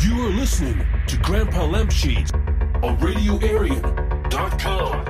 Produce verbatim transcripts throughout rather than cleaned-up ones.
You are listening to Grandpa Lampshade on radio arian dot com.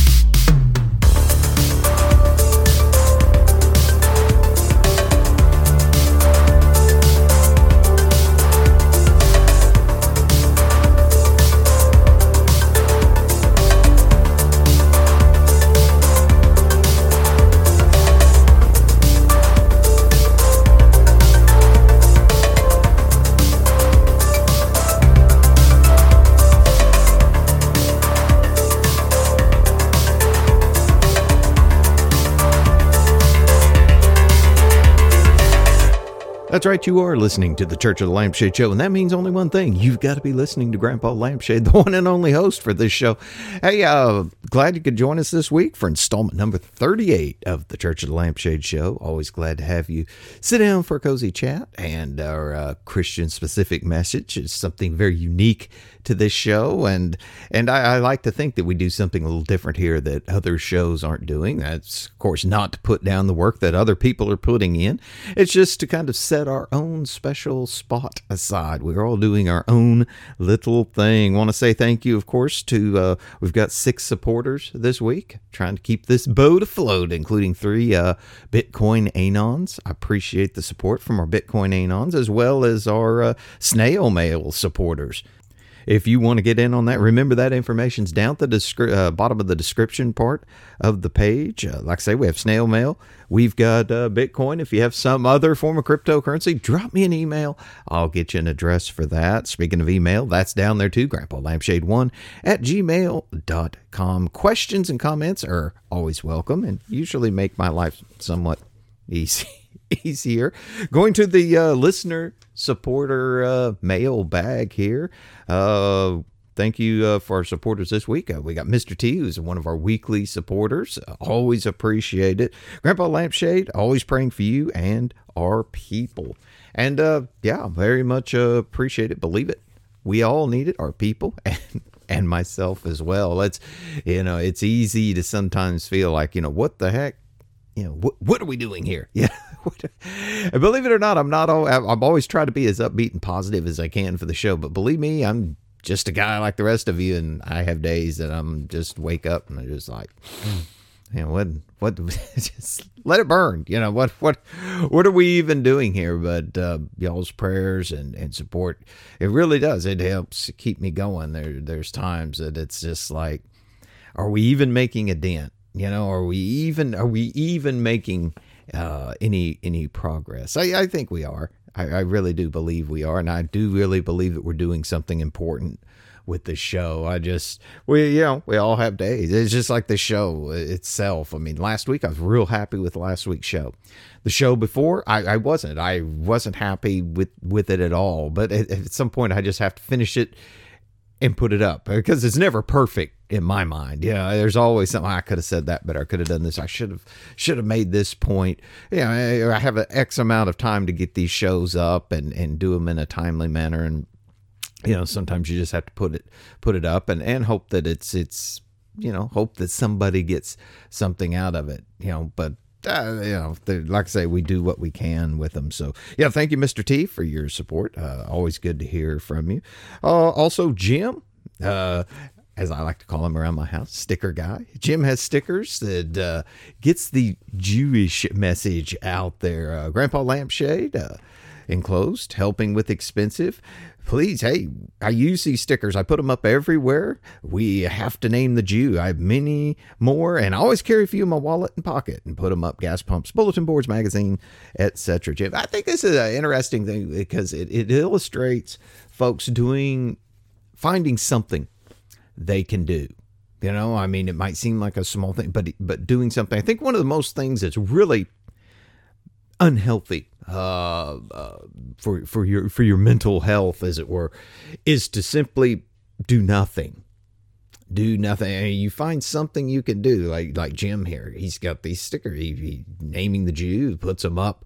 That's right, you are listening to the Church of the Lampshade Show, and that means only one thing. You've got to be listening to Grandpa Lampshade, the one and only host for this show. Hey, uh, glad you could join us this week for installment number thirty-eight of the Church of the Lampshade Show. Always glad to have you sit down for a cozy chat, and our uh, Christian-specific message is something very unique to this show, and and I, I like to think that we do something a little different here that other shows aren't doing. That's, of course, not to put down the work that other people are putting in. It's just to kind of set our own special spot aside. We're all doing our own little thing. Want to say thank you, of course, to, uh, we've got six supporters this week, trying to keep this boat afloat, including three uh, Bitcoin Anons. I appreciate the support from our Bitcoin Anons, as well as our uh, snail mail supporters. If you want to get in on that, remember that information's down at the descri- uh, bottom of the description part of the page. Uh, like I say, we have snail mail. We've got uh, Bitcoin. If you have some other form of cryptocurrency, drop me an email. I'll get you an address for that. Speaking of email, that's down there too, grandpa lampshade one at gmail dot com. Questions and comments are always welcome and usually make my life somewhat easy. easier. Going to the uh, listener supporter uh, mail bag here. Uh, thank you uh, for our supporters this week. Uh, we got Mister T, who's one of our weekly supporters. Uh, always appreciate it. Grandpa Lampshade, always praying for you and our people. And uh, yeah, very much uh, appreciate it. Believe it. We all need it, our people, and and myself as well. It's, you know, it's easy to sometimes feel like, you know, what the heck? You know, what, what are we doing here? Yeah. And believe it or not, I'm not all, I'm always trying to be as upbeat and positive as I can for the show. But believe me, I'm just a guy like the rest of you. And I have days that I'm just wake up and I'm just like, you know, what, what, just let it burn. You know, what, what, what are we even doing here? But uh, y'all's prayers and, and support, it really does. It helps keep me going. There, there's times that it's just like, are we even making a dent? You know, are we even are we even making uh, any any progress? I, I think we are. I, I really do believe we are, and I do really believe that we're doing something important with the show. I just we you know we all have days. It's just like the show itself. I mean, last week I was real happy with last week's show. The show before, I, I wasn't. I wasn't happy with with it at all. But at, at some point, I just have to finish it and put it up because it's never perfect in my mind. Yeah, there's always something I could have said that better. I could have done this. I should have should have made this point. Yeah, you know, I have an X amount of time to get these shows up and, and do them in a timely manner. And you know, sometimes you just have to put it put it up and, and hope that it's it's you know hope that somebody gets something out of it. You know, but. Uh, you know, like I say, we do what we can with them. So, yeah, thank you, Mister T, for your support. Uh, always good to hear from you. Uh, also, Jim, uh, as I like to call him around my house, sticker guy. Jim has stickers that uh, gets the Jewish message out there. Uh, Grandpa Lampshade, uh, enclosed, helping with expensive. Please, hey, I use these stickers. I put them up everywhere. We have to name the Jew. I have many more, and I always carry a few in my wallet and pocket and put them up. Gas pumps, bulletin boards, magazine, et cetera. Jim, I think this is an interesting thing because it, it illustrates folks doing, finding something they can do. You know, I mean, it might seem like a small thing, but but doing something. I think one of the most things that's really unhealthy uh, uh, for for your for your mental health, as it were, is to simply do nothing. do nothing. I mean, you find something you can do, like like Jim here. He's got these stickers. He, he naming the Jews, puts them up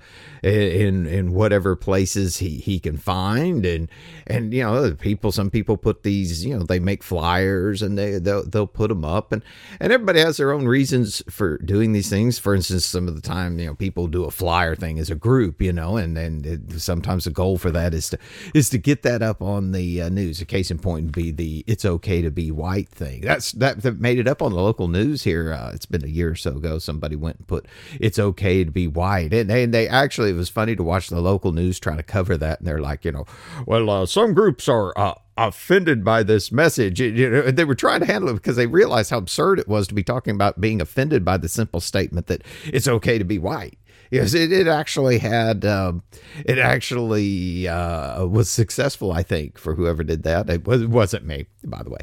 in in whatever places he, he can find, and and you know, people. Some people put these. You know, they make flyers and they they'll, they'll put them up, and and everybody has their own reasons for doing these things. For instance, some of the time, you know, people do a flyer thing as a group, you know, and and it, sometimes the goal for that is to is to get that up on the uh, news. A case in point would be the "It's okay to be white" thing. That's that, that made it up on the local news here. Uh, it's been a year or so ago. Somebody went and put "It's okay to be white," and, and they actually, it was funny to watch the local news try to cover that. And they're like, you know, well, uh, some groups are uh, offended by this message. You know, they were trying to handle it because they realized how absurd it was to be talking about being offended by the simple statement that it's okay to be white. Yes, it, it actually had, um, it actually uh, was successful, I think, for whoever did that. It, was, it wasn't me, by the way.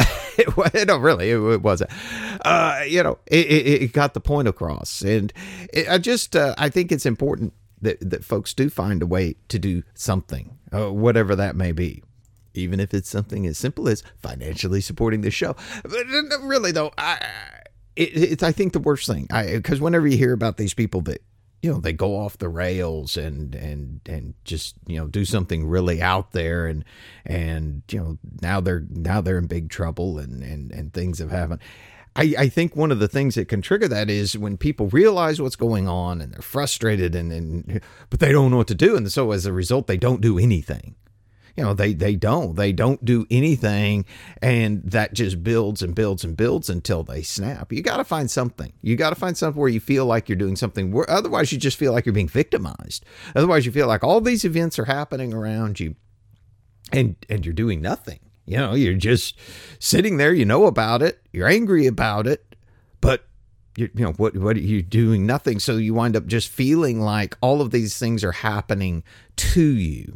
it was, no, really, it, it wasn't. Uh, you know, it, it, it got the point across. And it, I just, uh, I think it's important that, that folks do find a way to do something, uh, whatever that may be. Even if it's something as simple as financially supporting the show. But really, though, I, it, it's, I think, the worst thing. Because whenever you hear about these people that, you know, they go off the rails and, and, and just, you know, do something really out there and, and, you know, now they're, now they're in big trouble and, and, and things have happened. I, I think one of the things that can trigger that is when people realize what's going on and they're frustrated and, and, but they don't know what to do. And so as a result, they don't do anything. You know, they, they don't, they don't do anything. And that just builds and builds and builds until they snap. You got to find something. You got to find something where you feel like you're doing something where otherwise you just feel like you're being victimized. Otherwise you feel like all these events are happening around you and, and you're doing nothing. You know, you're just sitting there, you know about it. You're angry about it, but you, you know, what, what are you doing? Nothing. So you wind up just feeling like all of these things are happening to you.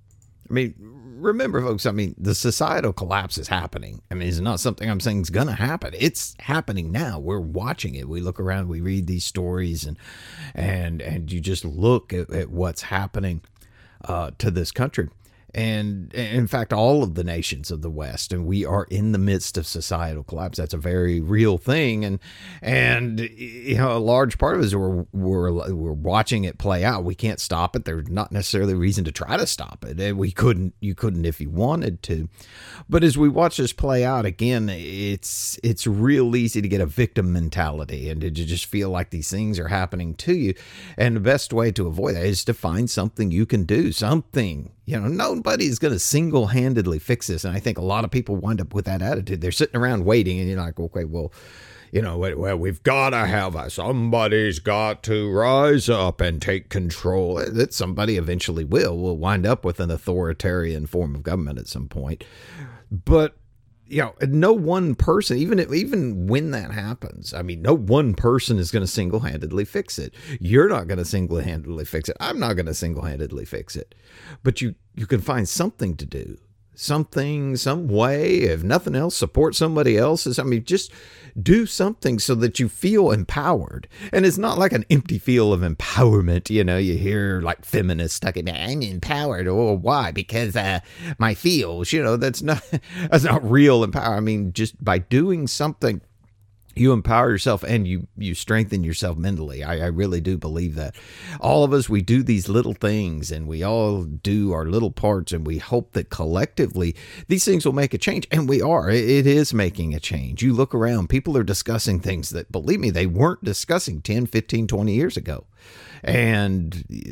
I mean, remember, folks, I mean, the societal collapse is happening. I mean, it's not something I'm saying is going to happen. It's happening now. We're watching it. We look around, we read these stories, and and and you just look at, at what's happening uh, to this country. And in fact, all of the nations of the West, and we are in the midst of societal collapse. That's a very real thing. And, and, you know, a large part of it is we're, we're, we're watching it play out. We can't stop it. There's not necessarily a reason to try to stop it. And we couldn't, you couldn't if you wanted to. But as we watch this play out again, it's, it's real easy to get a victim mentality and to just feel like these things are happening to you. And the best way to avoid that is to find something you can do, something. You know, nobody's going to single-handedly fix this. And I think a lot of people wind up with that attitude. They're sitting around waiting and you're like, okay, well, you know, well, we've got to have a, somebody's got to rise up and take control. That somebody eventually will. We'll wind up with an authoritarian form of government at some point. But, you know, no one person, even if, even when that happens, I mean, no one person is going to single-handedly fix it. You're not going to single-handedly fix it. I'm not going to single-handedly fix it. But you, you can find something to do, something, some way, if nothing else, support somebody else's. I mean, just do something so that you feel empowered. And it's not like an empty feel of empowerment. You know, you hear like feminists talking about, I'm empowered. Oh, why? Because uh, my feels, you know, that's not, that's not real empower. I mean, just by doing something, you empower yourself and you, you strengthen yourself mentally. I, I really do believe that. All of us, we do these little things and we all do our little parts and we hope that collectively these things will make a change. And we are. It, it is making a change. You look around, people are discussing things that, believe me, they weren't discussing ten, fifteen, twenty years ago. And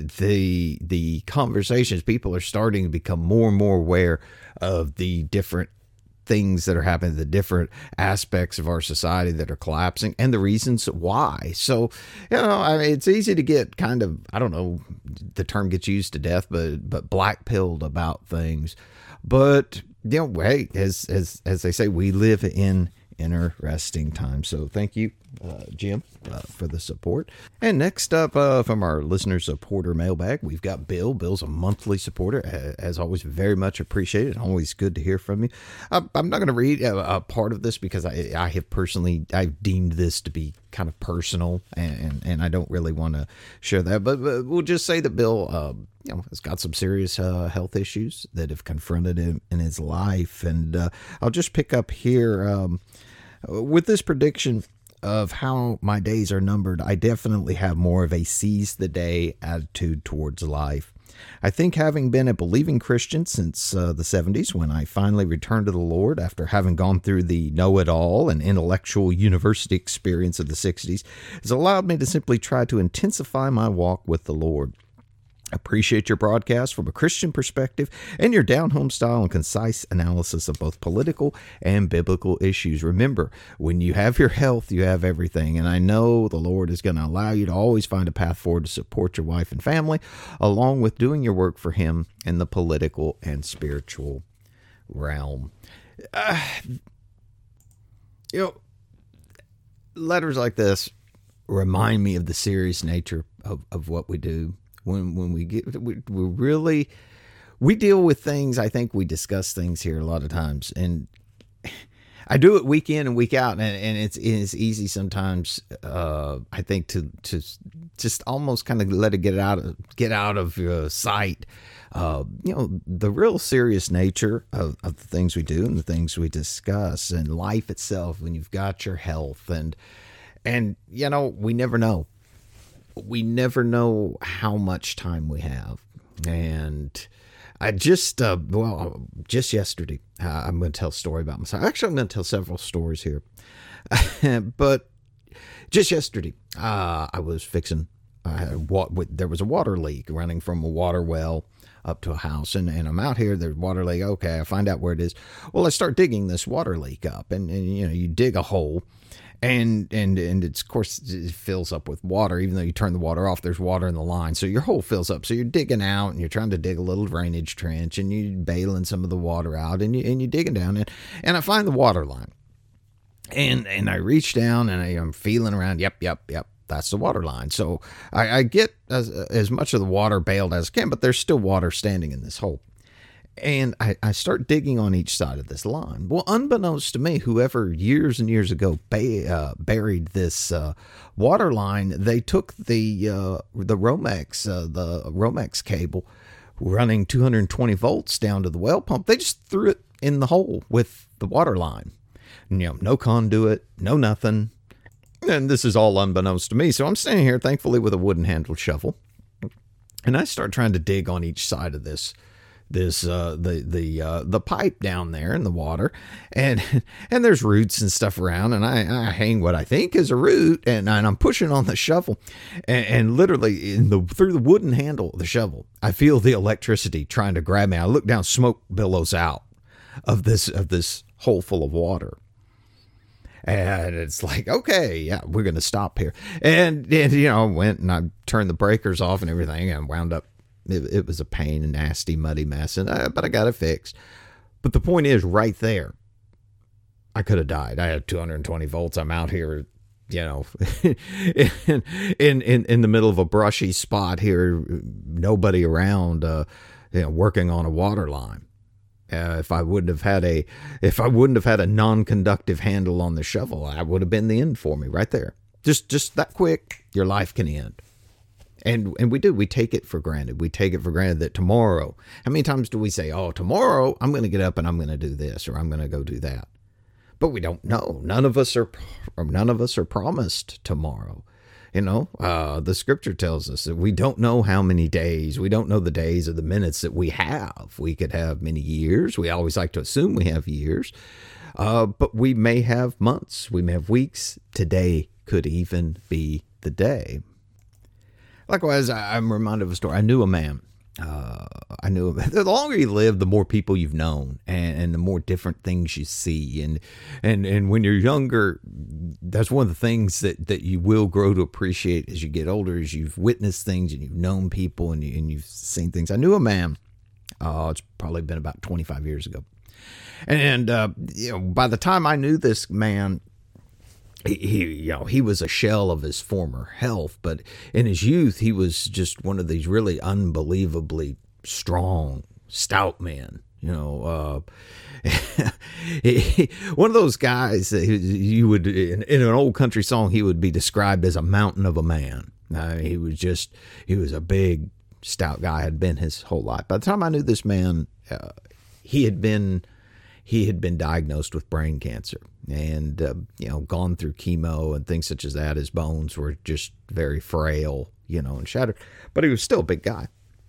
the the conversations, people are starting to become more and more aware of the different things that are happening, the different aspects of our society that are collapsing and the reasons why. So, you know, I mean, it's easy to get kind of, I don't know, the term gets used to death, but, but black-pilled about things. But, you know, hey, as, as, as they say, we live in interesting times. So thank you, uh, Jim, uh, for the support. And next up uh, from our listener supporter mailbag, we've got Bill. Bill's a monthly supporter. As always, very much appreciated. Always good to hear from you. I, I'm not going to read a, a part of this because I, I have personally, I've deemed this to be kind of personal, and, and I don't really want to share that. But, but we'll just say that Bill, uh, you know, has got some serious uh, health issues that have confronted him in his life. And uh, I'll just pick up here um, with this prediction of how my days are numbered. I definitely have more of a seize the day attitude towards life. I think, having been a believing Christian since uh, the seventies, when I finally returned to the Lord after having gone through the know-it-all and intellectual university experience of the sixties, has allowed me to simply try to intensify my walk with the Lord. Appreciate your broadcast from a Christian perspective and your down-home style and concise analysis of both political and biblical issues. Remember, when you have your health, you have everything. And I know the Lord is going to allow you to always find a path forward to support your wife and family, along with doing your work for Him in the political and spiritual realm. Uh, you know, letters like this remind me of the serious nature of, of what we do. When when we get, we, we really, we deal with things, I think we discuss things here a lot of times. And I do it week in and week out. And, and it's it's easy sometimes, uh, I think, to, to just almost kind of let it get out of, get out of uh, sight. Uh, you know, the real serious nature of, of the things we do and the things we discuss and life itself when you've got your health. And, and you know, we never know. We never know how much time we have. And I just, uh, well, just yesterday, uh, I'm going to tell a story about myself. Actually, I'm going to tell several stories here. But just yesterday, uh, I was fixing, I had what, there was a water leak running from a water well up to a house. And, and I'm out here, there's water leak. Okay, I find out where it is. Well, I start digging this water leak up. And, and you know, you dig a hole. And, and, and it's, of course, it fills up with water. Even though you turn the water off, there's water in the line. So your hole fills up. So you're digging out and you're trying to dig a little drainage trench and you're bailing some of the water out and, you, and you're digging down. And, and I find the water line. And, and I reach down and I am feeling around. Yep, yep, yep. That's the water line. So I, I get as, as much of the water bailed as I can, but there's still water standing in this hole. And I, I start digging on each side of this line. Well, unbeknownst to me, whoever years and years ago ba- uh, buried this uh, water line, they took the uh, the Romex, uh, the Romex cable running two hundred twenty volts down to the well pump. They just threw it in the hole with the water line. You know, no conduit, no nothing. And this is all unbeknownst to me. So I'm standing here, thankfully, with a wooden handled shovel. And I start trying to dig on each side of this this uh the the uh the pipe down there in the water, and and there's roots and stuff around, and I, I hang what I think is a root, and, and I'm pushing on the shovel, and, and literally in the through the wooden handle of the shovel, I feel the electricity trying to grab me. I look down, smoke billows out of this of this hole full of water. And it's like, okay, yeah, we're going to stop here. And, and, you know, I went and I turned the breakers off and everything, and wound up. It, it was a pain, a nasty, muddy mess, and I, but I got it fixed. But the point is, right there, I could have died. I had two hundred twenty volts. I'm out here, you know, in, in in in the middle of a brushy spot here, nobody around, uh, you know, working on a water line. Uh, if I wouldn't have had a, if I wouldn't have had a non-conductive handle on the shovel, I would have been the end for me right there. Just just that quick, your life can end. And and we do, we take it for granted. We take it for granted that tomorrow, how many times do we say, oh, tomorrow I'm going to get up and I'm going to do this, or I'm going to go do that. But we don't know. None of us are, none of us are promised tomorrow. You know, uh, the scripture tells us that we don't know how many days, we don't know the days or the minutes that we have. We could have many years. We always like to assume we have years, uh, but we may have months. We may have weeks. Today could even be the day. Likewise, I'm reminded of a story. I knew a man. Uh, I knew him. The longer you live, the more people you've known, and, and the more different things you see. And and and when you're younger, that's one of the things that, that you will grow to appreciate as you get older, is you've witnessed things and you've known people and, you, and you've seen things. I knew a man. Uh, it's probably been about twenty-five years ago. And uh, you know, by the time I knew this man, He, he, you know, he was a shell of his former health, but in his youth, he was just one of these really unbelievably strong, stout men. You know, uh, one of those guys that you would, in, in an old country song, he would be described as a mountain of a man. Uh, he was just, he was a big, stout guy, had been his whole life. By the time I knew this man, uh, he had been, he had been diagnosed with brain cancer and, uh, you know, gone through chemo and things such as that. His bones were just very frail, you know, and shattered, but he was still a big guy.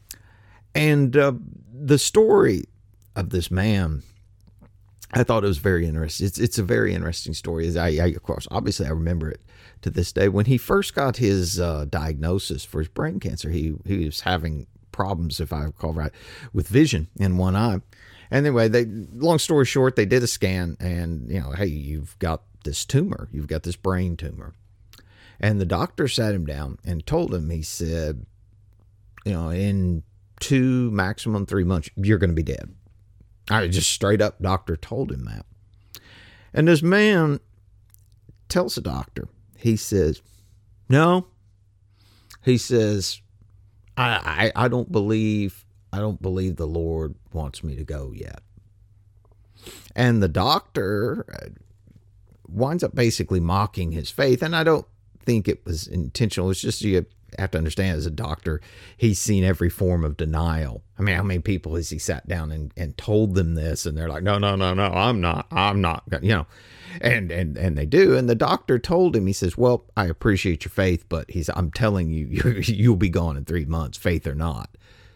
And uh, the story of this man, I thought it was very interesting. It's it's a very interesting story. I, I of course, obviously, I remember it to this day. When he first got his uh, diagnosis for his brain cancer, he he was having problems, if I recall right, with vision in one eye. Anyway, they long story short, they did a scan, and you know, hey, you've got this tumor, you've got this brain tumor, and the doctor sat him down and told him, he said, you know, in two, maximum three months, you're going to be dead. I just straight up doctor told him that. And this man tells the doctor, he says, no, he says, I, I, I don't believe, I don't believe the Lord wants me to go yet. And the doctor winds up basically mocking his faith. And I don't think it was intentional. It's just, you have to understand, as a doctor, he's seen every form of denial. I mean, how many people has he sat down and, and told them this, and they're like, no, no, no, no, I'm not, I'm not, you know, and, and, and they do. And the doctor told him, he says, well, I appreciate your faith, but he's, I'm telling you, you're, you'll be gone in three months, faith or not.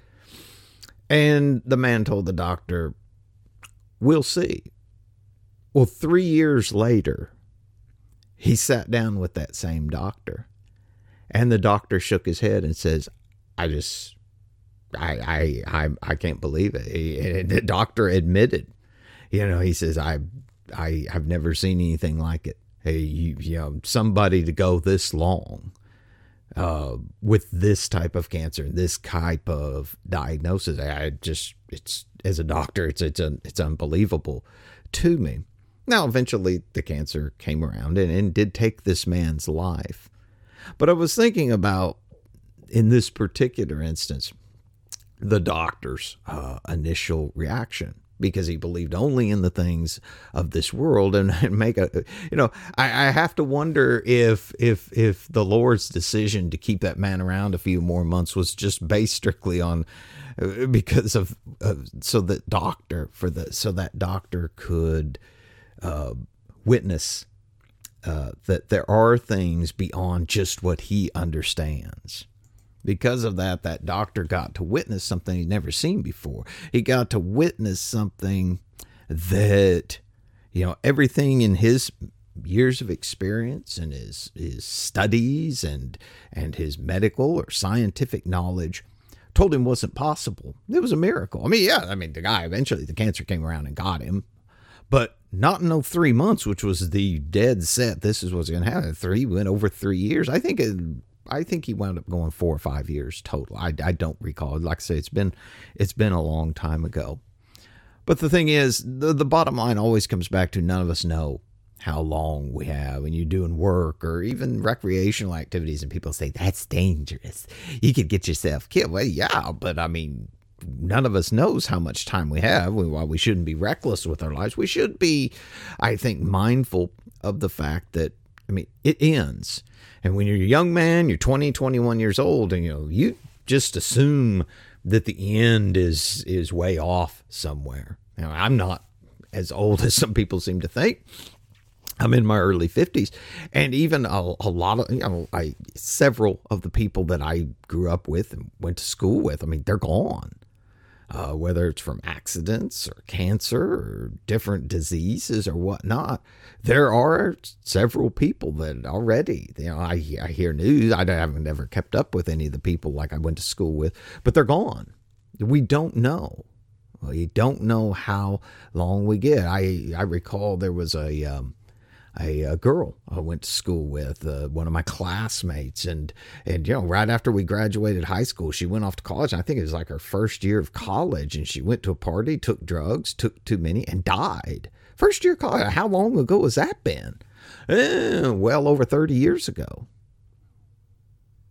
And the man told the doctor, we'll see. Well, three years later, he sat down with that same doctor. And the doctor shook his head and says, I just, I, I, I, I can't believe it. He, and the doctor admitted, you know, he says, I, I, I've never seen anything like it. Hey, you, you know, somebody to go this long, uh, with this type of cancer, this type of diagnosis. I just, it's, as a doctor, it's, it's, a, it's unbelievable to me. Now, eventually the cancer came around and, and did take this man's life. But I was thinking about, in this particular instance, the doctor's uh, initial reaction, because he believed only in the things of this world, and, and make a, you know, I, I have to wonder if, if, if the Lord's decision to keep that man around a few more months was just based strictly on, uh, because of, uh, so that doctor for the, so that doctor could uh, witness Uh, that there are things beyond just what he understands. Because of that, that doctor got to witness something he'd never seen before. He got to witness something that, you know, everything in his years of experience and his, his studies and, and his medical or scientific knowledge told him wasn't possible. It was a miracle. I mean, yeah, I mean, the guy, eventually the cancer came around and got him, but not in no three months, which was the dead set. This is what's going to happen. Three went over three years. I think it, I think he wound up going four or five years total. I, I don't recall. Like I say, it's been it's been a long time ago. But the thing is, the, the bottom line always comes back to, none of us know how long we have. When you're doing work or even recreational activities, and people say that's dangerous, you could get yourself killed. Well, yeah, but I mean, none of us knows how much time we have. While we shouldn't be reckless with our lives, we should be, I think, mindful of the fact that, I mean, it ends. And when you're a young man, you're twenty, twenty-one years old, and you know, you just assume that the end is, is way off somewhere. Now, I'm not as old as some people seem to think. I'm in my early fifties, and even a, a lot of, you know, I, several of the people that I grew up with and went to school with, I mean, they're gone. Uh, whether it's from accidents or cancer or different diseases or whatnot, there are several people that already, you know, I, I hear news. I haven't never kept up with any of the people like I went to school with, but they're gone. We don't know. We don't know how long we get. I, I recall there was a, um, A, a girl I went to school with, uh, one of my classmates, and, and, you know, right after we graduated high school, she went off to college. I think it was like her first year of college, and she went to a party, took drugs, took too many, and died. First year of college. How long ago has that been? Eh, well over thirty years ago.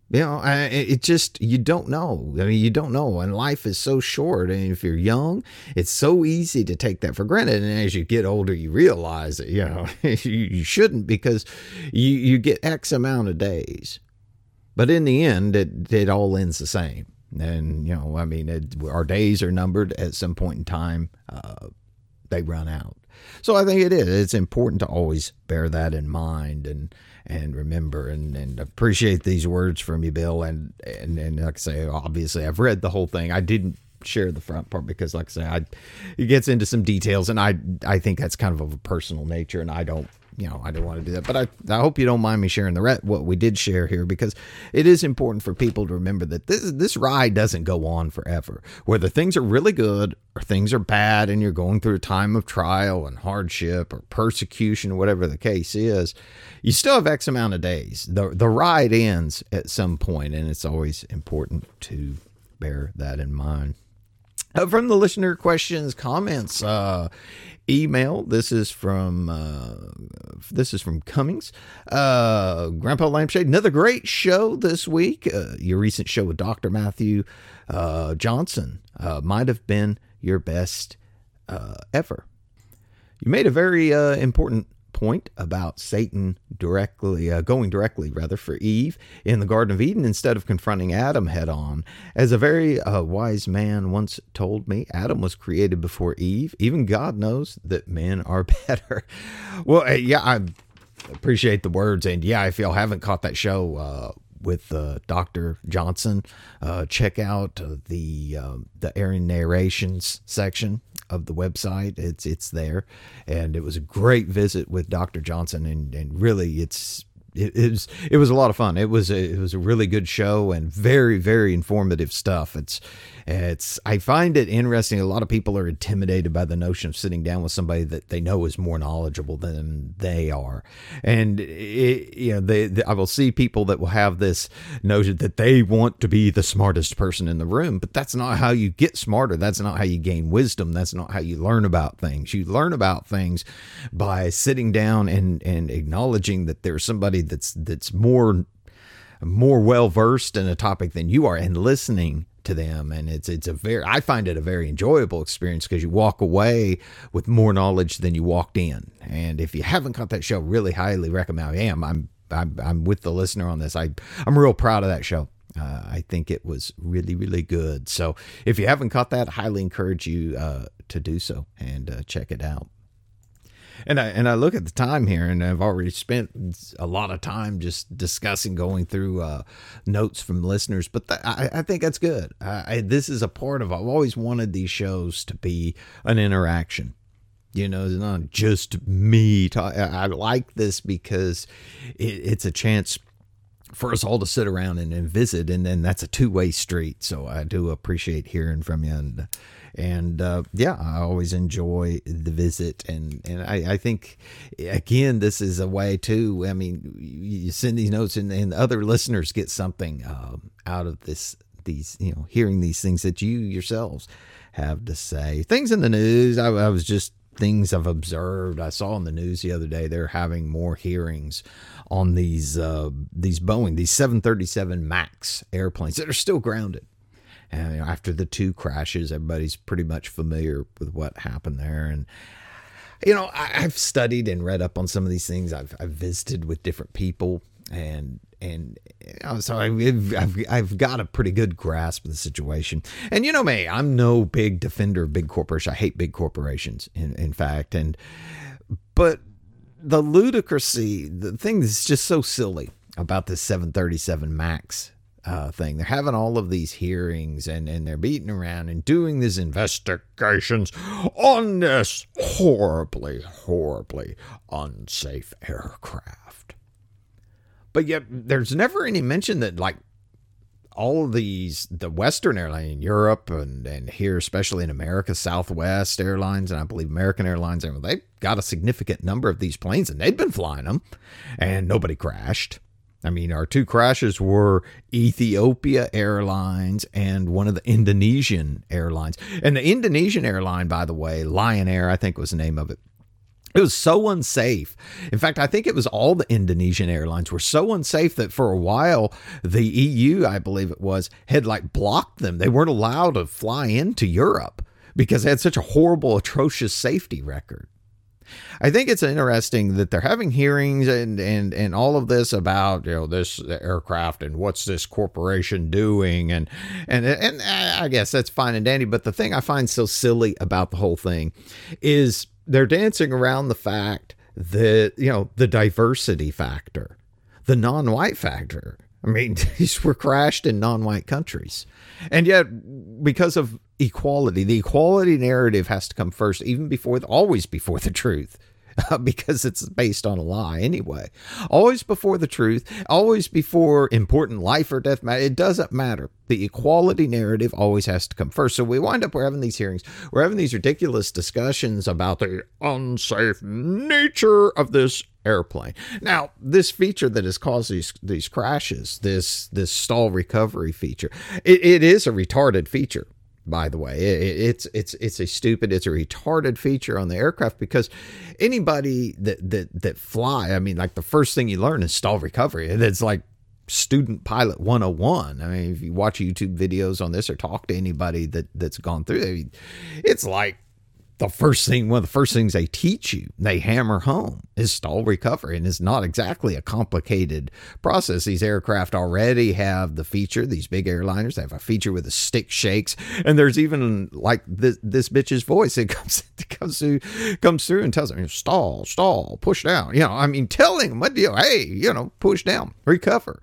You know, I, it just, you don't know. I mean, you don't know. And life is so short. And if you're young, it's so easy to take that for granted. And as you get older, you realize that, you know, you, you shouldn't, because you, you get X amount of days. But in the end, it, it all ends the same. And, you know, I mean, it, our days are numbered at some point in time. Uh, they run out. So I think it is. It's important to always bear that in mind and and remember and, and appreciate these words from you, Bill. And, and and like I say, obviously, I've read the whole thing. I didn't share the front part because, like I say, I, it gets into some details, and I I think that's kind of of a personal nature, and I don't. You know, I don't want to do that, but I, I hope you don't mind me sharing the re- what we did share here, because it is important for people to remember that this this ride doesn't go on forever. Whether things are really good or things are bad and you're going through a time of trial and hardship or persecution or whatever the case is, you still have X amount of days. The, the ride ends at some point, and it's always important to bear that in mind. Uh, from the listener questions, comments, uh, email. This is from uh, this is from Cummings. Uh, Grandpa Lampshade, another great show this week. Uh, your recent show with Doctor Matthew uh, Johnson uh, might have been your best uh, ever. You made a very uh, important point about Satan directly uh, going directly rather for Eve in the Garden of Eden instead of confronting Adam head on. As a very uh, wise man once told me, Adam was created before Eve. Even God knows that men are better. Well, uh, yeah, I appreciate the words, and yeah, if y'all haven't caught that show uh, with uh, Doctor Johnson, uh, check out uh, the uh, the Aaron narrations section of the website. It's it's there, and it was a great visit with Doctor Johnson, and, and really it's it, it was it was a lot of fun. It was a, it was a really good show and very very informative stuff. It's it's I find it interesting. A lot of people are intimidated by the notion of sitting down with somebody that they know is more knowledgeable than they are, and it, you know they, they I will see people that will have this notion that they want to be the smartest person in the room, but that's not how you get smarter. That's not how you gain wisdom. That's not how you learn about things. You learn about things by sitting down and and acknowledging that there's somebody that's that's more more well versed in a topic than you are, and listening to them. And it's it's a very I find it a very enjoyable experience, because you walk away with more knowledge than you walked in. And if you haven't caught that show, really highly recommend. I am I'm I'm, I'm with the listener on this. I I'm real proud of that show. Uh, I think it was really really good. So if you haven't caught that, highly encourage you uh, to do so and uh, check it out. And I and I look at the time here, and I've already spent a lot of time just discussing, going through uh, notes from listeners. But th- I, I think that's good. I, I, this is a part of. I've always wanted these shows to be an interaction. You know, it's not just me. Talk, I, I like this because it, it's a chance for us all to sit around and, and visit, and then that's a two-way street. So I do appreciate hearing from you, and and uh, yeah, I always enjoy the visit, and and I, I think again this is a way too. I mean, you send these notes, and, and other listeners get something um, out of this. These, you know, hearing these things that you yourselves have to say. Things in the news. I, I was just. Things I've observed. I saw in the news the other day they're having more hearings on these uh, these Boeing, these seven thirty-seven MAX airplanes that are still grounded. And you know, after the two crashes, everybody's pretty much familiar with what happened there. And you know, I, I've studied and read up on some of these things. I've I've visited with different people, and and you know, so I've, I've I've got a pretty good grasp of the situation. And you know me, I'm no big defender of big corporations. I hate big corporations, in in fact. And but the ludicrousy, the thing that's just so silly about this seven thirty-seven MAX uh, thing. They're having all of these hearings, and and they're beating around and doing these investigations on this horribly, horribly unsafe aircraft. But yet there's never any mention that, like, all of these, the Western airline in Europe and, and here, especially in America, Southwest Airlines, and I believe American Airlines, they've got a significant number of these planes, and they've been flying them, and nobody crashed. I mean, our two crashes were Ethiopia Airlines and one of the Indonesian airlines. And the Indonesian airline, by the way, Lion Air, I think was the name of it. It was so unsafe. In fact, I think it was all the Indonesian airlines were so unsafe that for a while, the E U, I believe it was, had like blocked them. They weren't allowed to fly into Europe because they had such a horrible, atrocious safety record. I think it's interesting that they're having hearings and, and, and all of this about, you know, this aircraft and what's this corporation doing. And, and, and I guess that's fine and dandy. But the thing I find so silly about the whole thing is they're dancing around the fact that, you know, the diversity factor, the non-white factor. I mean, these were crashed in non-white countries. And yet, because of equality, the equality narrative has to come first, even before, the, always before the truth, uh, because it's based on a lie anyway. Always before the truth, always before important life or death matter. It doesn't matter. The equality narrative always has to come first. So we wind up, we're having these hearings, we're having these ridiculous discussions about the unsafe nature of this airplane. Now, this feature that has caused these these crashes, this this stall recovery feature, it, it is a retarded feature. By the way, it, it's it's it's a stupid, it's a retarded feature on the aircraft, because anybody that that that fly, I mean, like the first thing you learn is stall recovery. It's like student pilot one oh one. I mean, if you watch YouTube videos on this or talk to anybody that that's gone through it, it's like the first thing, one of the first things they teach you, they hammer home, is stall recovery. And it's not exactly a complicated process. These aircraft already have the feature, these big airliners, they have a feature where the stick shakes. And there's even like this, this bitch's voice. It comes, it comes through, comes through and tells them, stall, stall, push down. You know, I mean, telling them what deal, hey, you know, push down, recover.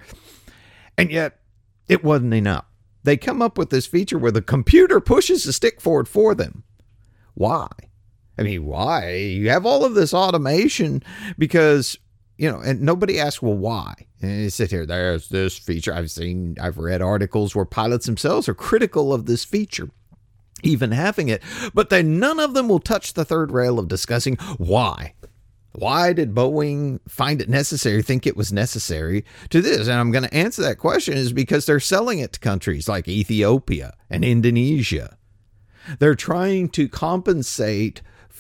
And yet it wasn't enough. They come up with this feature where the computer pushes the stick forward for them. Why? I mean, why? You have all of this automation because, you know, and nobody asks, well, why? And you sit here, there's this feature. I've seen, I've read articles where pilots themselves are critical of this feature, even having it, but then none of them will touch the third rail of discussing why. Why did Boeing find it necessary, think it was necessary to this? And I'm going to answer that question is because they're selling it to countries like Ethiopia and Indonesia. They're trying to compensate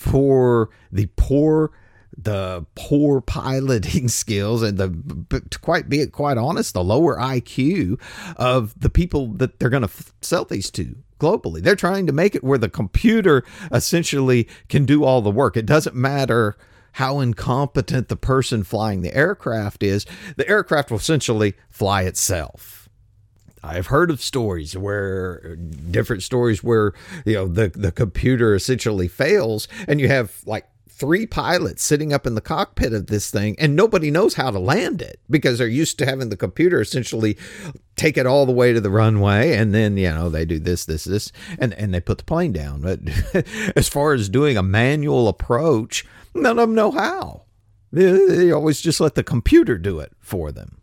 for the poor, the poor piloting skills and the, to quite be quite honest, the lower I Q of the people that they're going to f- sell these to globally. They're trying to make it where the computer essentially can do all the work. It doesn't matter how incompetent the person flying the aircraft is. The aircraft will essentially fly itself. I've heard of stories where different stories where, you know, the, the computer essentially fails and you have like three pilots sitting up in the cockpit of this thing and nobody knows how to land it because they're used to having the computer essentially take it all the way to the runway. And then, you know, they do this, this, this, and, and they put the plane down. But as far as doing a manual approach, none of them know how. They, they always just let the computer do it for them.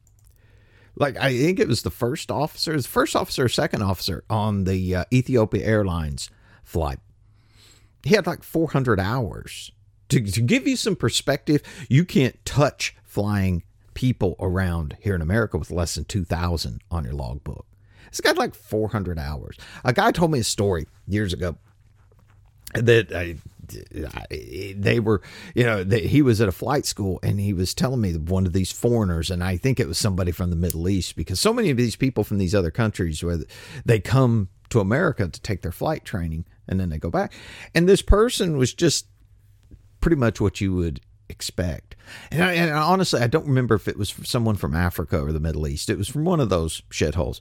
Like, I think it was the first officer, it was the first officer or second officer on the uh, Ethiopia Airlines flight. He had like four hundred hours. To, to give you some perspective, you can't touch flying people around here in America with less than two thousand on your logbook. This guy had like four hundred hours. A guy told me a story years ago that I, they were, you know, they, he was at a flight school and he was telling me one of these foreigners, and I think it was somebody from the Middle East, because so many of these people from these other countries where they come to America to take their flight training and then they go back. And this person was just pretty much what you would expect. And, I, and honestly, I don't remember if it was someone from Africa or the Middle East. It was from one of those shitholes.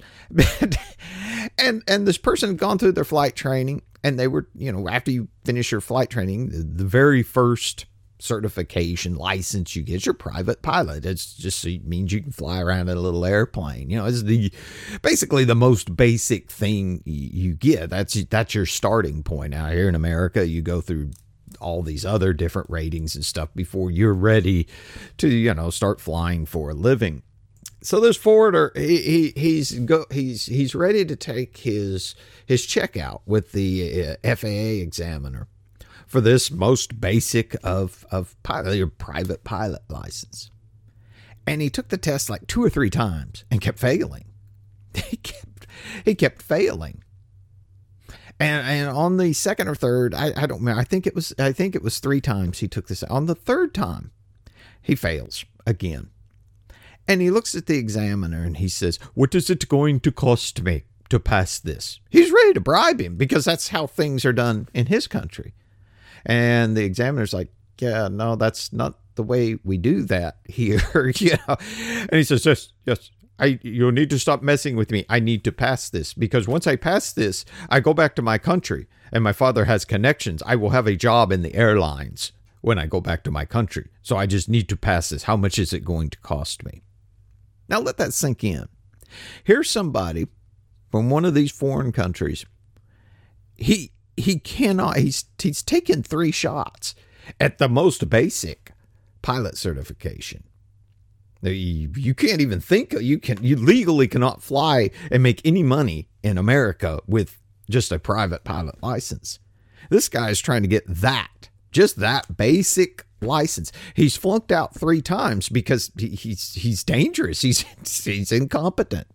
and, and this person had gone through their flight training. And they were, you know, after you finish your flight training, the, the very first certification license you get is your private pilot. It's just it means you can fly around in a little airplane. You know, it's the basically the most basic thing you get. That's that's your starting point. Now here in America, you go through all these other different ratings and stuff before you're ready to, you know, start flying for a living. So this forwarder, he, he he's go he's he's ready to take his his checkout with the uh, F A A examiner for this most basic of of pilot, your private pilot license, and he took the test like two or three times and kept failing. He kept he kept failing, And and on the second or third, I, I don't remember. I think it was I think it was three times he took this. On the third time, he fails again. And he looks at the examiner and he says, "What is it going to cost me to pass this?" He's ready to bribe him because that's how things are done in his country. And the examiner's like, "Yeah, no, that's not the way we do that here." You know? And he says, "Yes, yes. I, you'll need to stop messing with me. I need to pass this because once I pass this, I go back to my country and my father has connections. I will have a job in the airlines when I go back to my country. So I just need to pass this. How much is it going to cost me?" Now let that sink in. Here's somebody from one of these foreign countries. He he cannot, he's he's taken three shots at the most basic pilot certification. You, you can't even think, you can, you legally cannot fly and make any money in America with just a private pilot license. This guy is trying to get that, just that basic license. He's flunked out three times because he, he's, he's dangerous. He's, he's incompetent.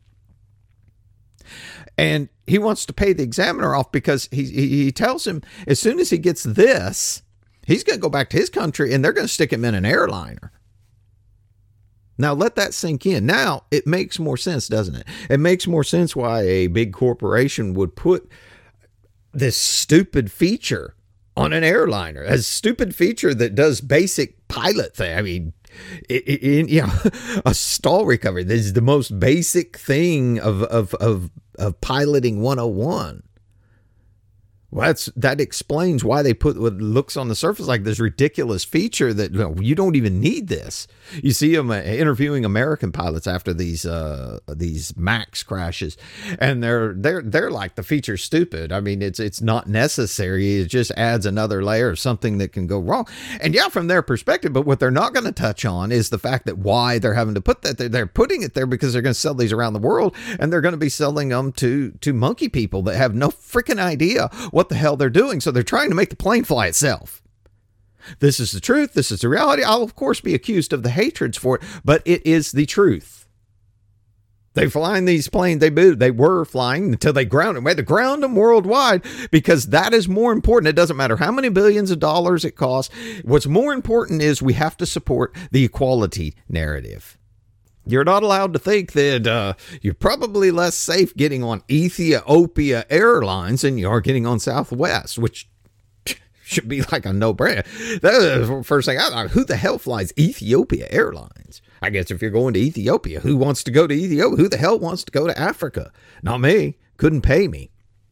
And he wants to pay the examiner off because he, he, he tells him as soon as he gets this, he's going to go back to his country and they're going to stick him in an airliner. Now, let that sink in. Now, it makes more sense, doesn't it? It makes more sense why a big corporation would put this stupid feature on an airliner, a stupid feature that does basic pilot thing. I mean, it, it, you know, a stall recovery. This is the most basic thing of, of, of, of piloting one oh one. Well, that's, that explains why they put what looks on the surface like this ridiculous feature that you know, you don't even need this. You see them uh, interviewing American pilots after these uh, these MAX crashes, and they're they're they're like, the feature's stupid. I mean, it's it's not necessary. It just adds another layer of something that can go wrong. And yeah, from their perspective, but what they're not going to touch on is the fact that why they're having to put that there. They're putting it there because they're going to sell these around the world, and they're going to be selling them to to monkey people that have no freaking idea what the hell they're doing. So they're trying to make the plane fly itself. This is the truth. This is the reality. I'll of course be accused of the hatreds for it, but it is the truth. They flying these planes. They moved. They were flying until they ground them. We had to ground them worldwide because that is more important. It doesn't matter how many billions of dollars it costs. What's more important is we have to support the equality narrative. You're not allowed to think that uh, you're probably less safe getting on Ethiopia Airlines than you are getting on Southwest, which should be like a no-brainer. That's the first thing I thought. Who the hell flies Ethiopia Airlines? I guess if you're going to Ethiopia, who wants to go to Ethiopia? Who the hell wants to go to Africa? Not me. Couldn't pay me.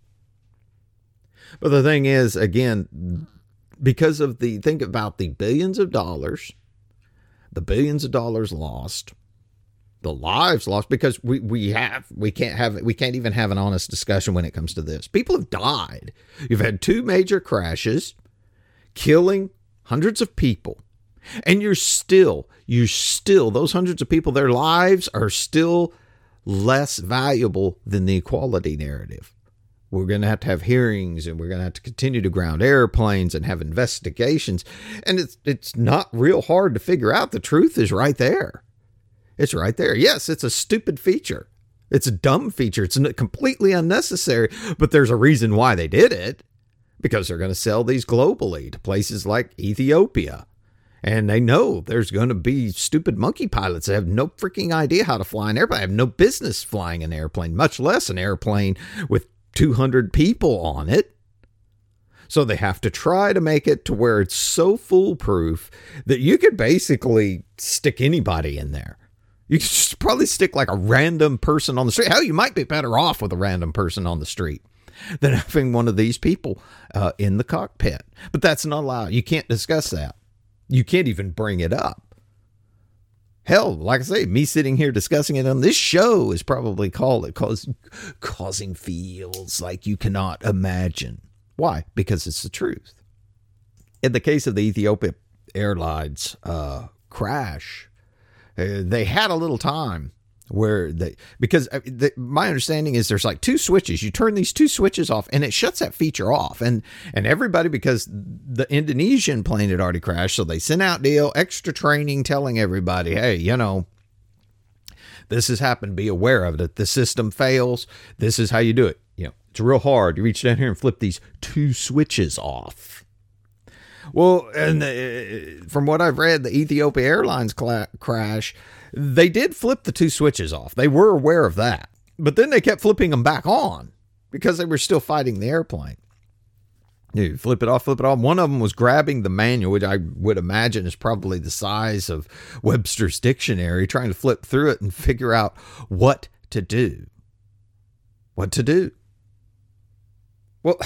But the thing is, again, because of the, think about the billions of dollars, the billions of dollars lost, the lives lost, because we, we have, we can't have, we can't even have an honest discussion when it comes to this. People have died. You've had two major crashes, killing hundreds of people. And you're still, you're still, those hundreds of people, their lives are still less valuable than the equality narrative. We're going to have to have hearings, and we're going to have to continue to ground airplanes and have investigations. And it's, it's not real hard to figure out. The truth is right there. It's right there. Yes, it's a stupid feature. It's a dumb feature. It's completely unnecessary, but there's a reason why they did it, because they're going to sell these globally to places like Ethiopia. And they know there's going to be stupid monkey pilots that have no freaking idea how to fly an airplane. Have no business flying an airplane, much less an airplane with two hundred people on it. So they have to try to make it to where it's so foolproof that you could basically stick anybody in there. You could just probably stick like a random person on the street. Hell, you might be better off with a random person on the street than having one of these people uh, in the cockpit. But that's not allowed. You can't discuss that. You can't even bring it up. Hell, like I say, me sitting here discussing it on this show is probably called it cause, causing feels like you cannot imagine. Why? Because it's the truth. In the case of the Ethiopia Airlines uh, crash, uh, they had a little time where they, because uh, the, my understanding is there's like two switches. You turn these two switches off and it shuts that feature off. And, and everybody, because the Indonesian plane had already crashed, so they sent out deal, extra training, telling everybody, hey, you know, this has happened. Be aware of it. If the system fails, this is how you do it. You know, It's real hard. You reach down here and flip these two switches off. Well, and uh, from what I've read, the Ethiopia Airlines cla- crash, they did flip the two switches off. They were aware of that. But then they kept flipping them back on because they were still fighting the airplane. You flip it off, flip it off. One of them was grabbing the manual, which I would imagine is probably the size of Webster's dictionary, trying to flip through it and figure out what to do. What to do? Well,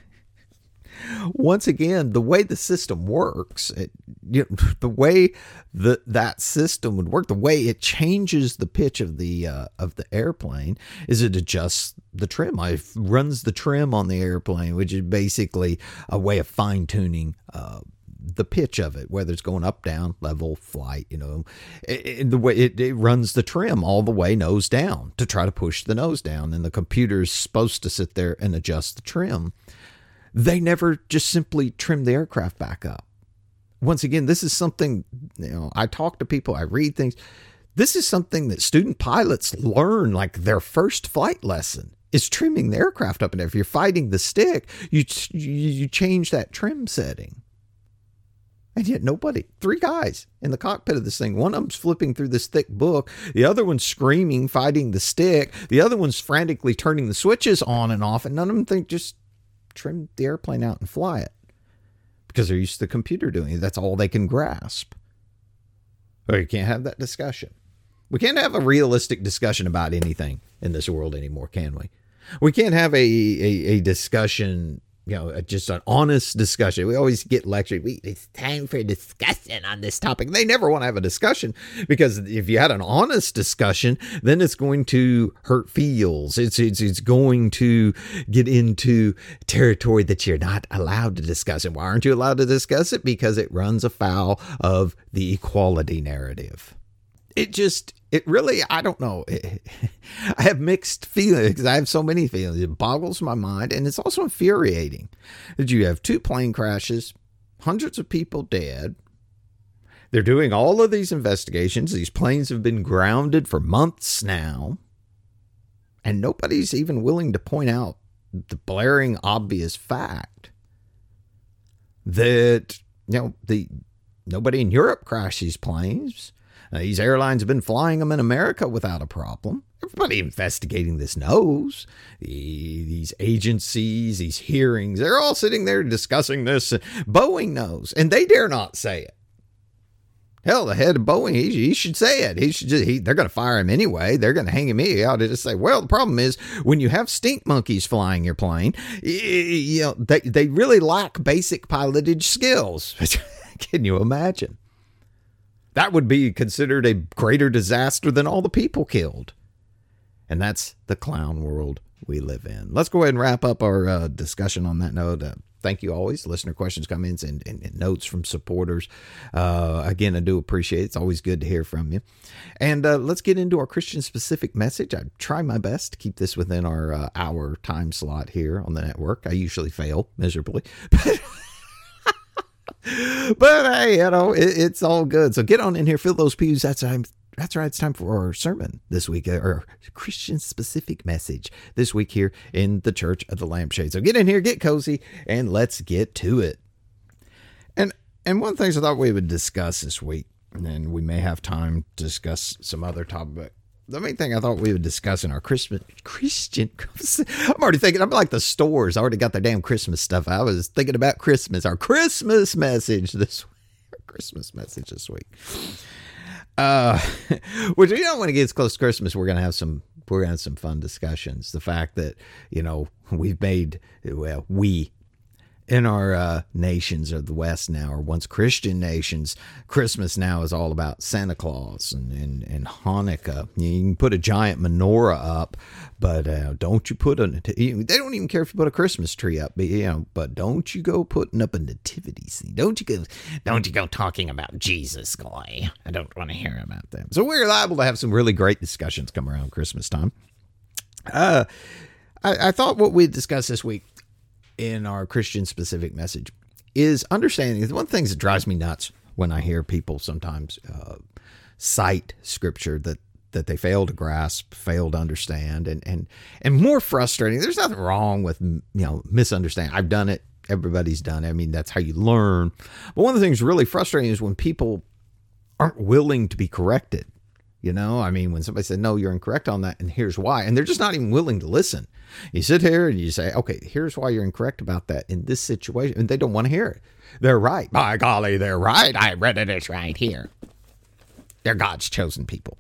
once again, the way the system works, it, you know, the way that that system would work, the way it changes the pitch of the uh, of the airplane is it adjusts the trim. It runs the trim on the airplane, which is basically a way of fine tuning uh, the pitch of it, whether it's going up, down, level, flight. You know, it, it, the way it, it runs the trim all the way nose down to try to push the nose down, and the computer is supposed to sit there and adjust the trim. They never just simply trim the aircraft back up. Once again, this is something, you know, I talk to people, I read things. This is something that student pilots learn, like their first flight lesson is trimming the aircraft up. And if you're fighting the stick, you you, you change that trim setting. And yet nobody, three guys in the cockpit of this thing. One of them's flipping through this thick book. The other one's screaming, fighting the stick. The other one's frantically turning the switches on and off. And none of them think just trim the airplane out and fly it because they're used to the computer doing it. That's all they can grasp. Or you can't have that discussion. We can't have a realistic discussion about anything in this world anymore, can we? We can't have a, a, a discussion, you know, just an honest discussion. We always get lectured. We, it's time for a discussion on this topic. They never want to have a discussion because if you had an honest discussion, then it's going to hurt feels. It's, it's, it's going to get into territory that you're not allowed to discuss. And why aren't you allowed to discuss it? Because it runs afoul of the equality narrative. It just, it really, I don't know. It, I have mixed feelings because I have so many feelings. It boggles my mind. And it's also infuriating that you have two plane crashes, hundreds of people dead. They're doing all of these investigations. These planes have been grounded for months now. And nobody's even willing to point out the blaring obvious fact that, you know, the nobody in Europe crashed these planes. Uh, these airlines have been flying them in America without a problem. Everybody investigating this knows. The, these agencies, these hearings, they're all sitting there discussing this. Boeing knows, and they dare not say it. Hell, the head of Boeing, he, he should say it. He should just, he, they're going to fire him anyway. They're going to hang him. He ought to just say, well, the problem is when you have stink monkeys flying your plane, you know, they, they really lack basic pilotage skills. Can you imagine? That would be considered a greater disaster than all the people killed. And that's the clown world we live in. Let's go ahead and wrap up our uh, discussion on that note. Uh, thank you always. Listener questions, comments, and, and, and notes from supporters. Uh, again, I do appreciate it. It's always good to hear from you. And uh, let's get into our Christian-specific message. I try my best to keep this within our uh, hour time slot here on the network. I usually fail miserably. But But hey, you know, it, it's all good. So get on in here, fill those pews. That's time. That's right. It's time for our sermon this week, or Christian specific message this week here in the Church of the Lampshade. So get in here, get cozy, and let's get to it. And and one of the things I thought we would discuss this week, and we may have time to discuss some other topic, but the main thing I thought we would discuss in our Christmas, Christian, I'm already thinking, I'm like the stores. I already got their damn Christmas stuff. I was thinking about Christmas, our Christmas message this week, our Christmas message this week. Uh, which, you know, when it gets close to Christmas, we're going to have some, we're going to have some fun discussions. The fact that, you know, we've made, well, we, in our uh, nations of the West now, or once Christian nations, Christmas now is all about Santa Claus and, and, and Hanukkah. You can put a giant menorah up, but uh, don't you put a, they don't even care if you put a Christmas tree up, but, you know, but don't you go putting up a nativity scene. Don't you go, don't you go talking about Jesus, guy. I don't want to hear about them. So we're liable to have some really great discussions come around Christmas time. Uh, I, I thought what we'd discuss this week in our Christian specific message is understanding. One of the things that drives me nuts when I hear people sometimes uh, cite scripture that that they fail to grasp, fail to understand, and and and more frustrating. There's nothing wrong with, you know, misunderstanding. I've done it. Everybody's done it. I mean, that's how you learn. But one of the things really frustrating is when people aren't willing to be corrected. You know, I mean, when somebody said, no, you're incorrect on that, and here's why, and they're just not even willing to listen. You sit here and you say, okay, here's why you're incorrect about that in this situation, and they don't want to hear it. They're right. By golly, they're right. I read it. It's right here. They're God's chosen people.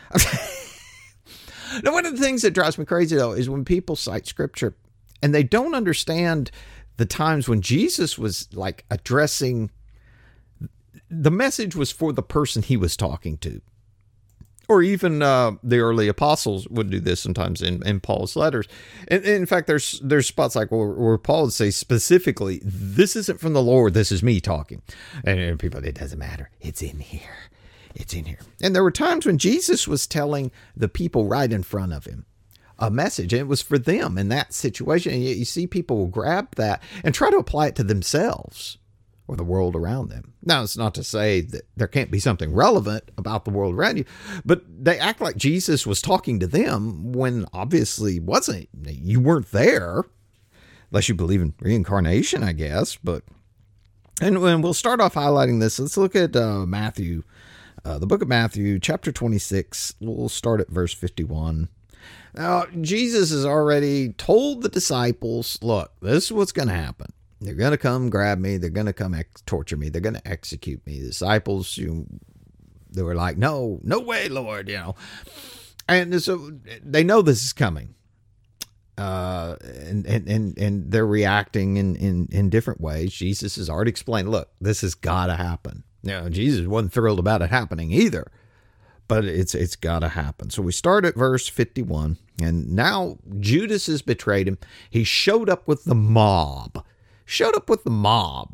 Now, one of the things that drives me crazy, though, is when people cite scripture and they don't understand the times when Jesus was like addressing, the message was for the person he was talking to. Or even uh, the early apostles would do this sometimes in, in Paul's letters. And, and in fact, there's there's spots like where, where Paul would say specifically, this isn't from the Lord, this is me talking. And, and people, it doesn't matter. It's in here. It's in here. And there were times when Jesus was telling the people right in front of him a message, and it was for them in that situation. And yet you see people will grab that and try to apply it to themselves or the world around them. Now, it's not to say that there can't be something relevant about the world around you, but they act like Jesus was talking to them when obviously wasn't. You weren't there, unless you believe in reincarnation, I guess. But and, and we'll start off highlighting this. Let's look at uh, Matthew, uh, the book of Matthew, chapter twenty-six. We'll start at verse fifty-one. Now, Jesus has already told the disciples, look, this is what's going to happen. They're going to come grab me. They're going to come ex- torture me. They're going to execute me. The disciples, you, they were like, no, no way, Lord, you know. And so they know this is coming. Uh, and, and, and, and they're reacting in, in, in different ways. Jesus has already explained, look, this has got to happen. Now, Jesus wasn't thrilled about it happening either, but it's it's got to happen. So we start at verse fifty-one, and now Judas has betrayed him. He showed up with the mob. Showed up with the mob.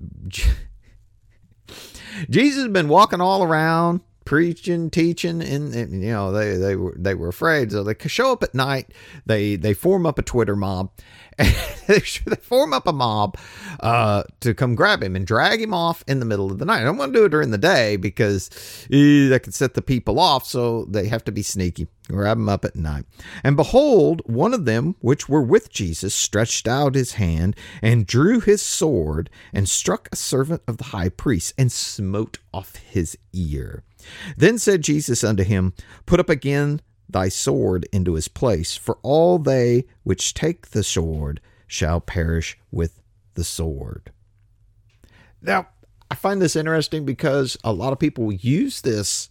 Jesus has been walking all around, preaching, teaching, and, and you know they they were they were afraid. So they show up at night. They they form up a Twitter mob. they form up a mob uh, to come grab him and drag him off in the middle of the night. I don't want to do it during the day because eh, that could set the people off. So they have to be sneaky. Grab him up at night. And behold, one of them which were with Jesus stretched out his hand and drew his sword and struck a servant of the high priest and smote off his ear. Then said Jesus unto him, put up again thy sword into his place, for all they which take the sword shall perish with the sword. Now, I find this interesting because a lot of people use this,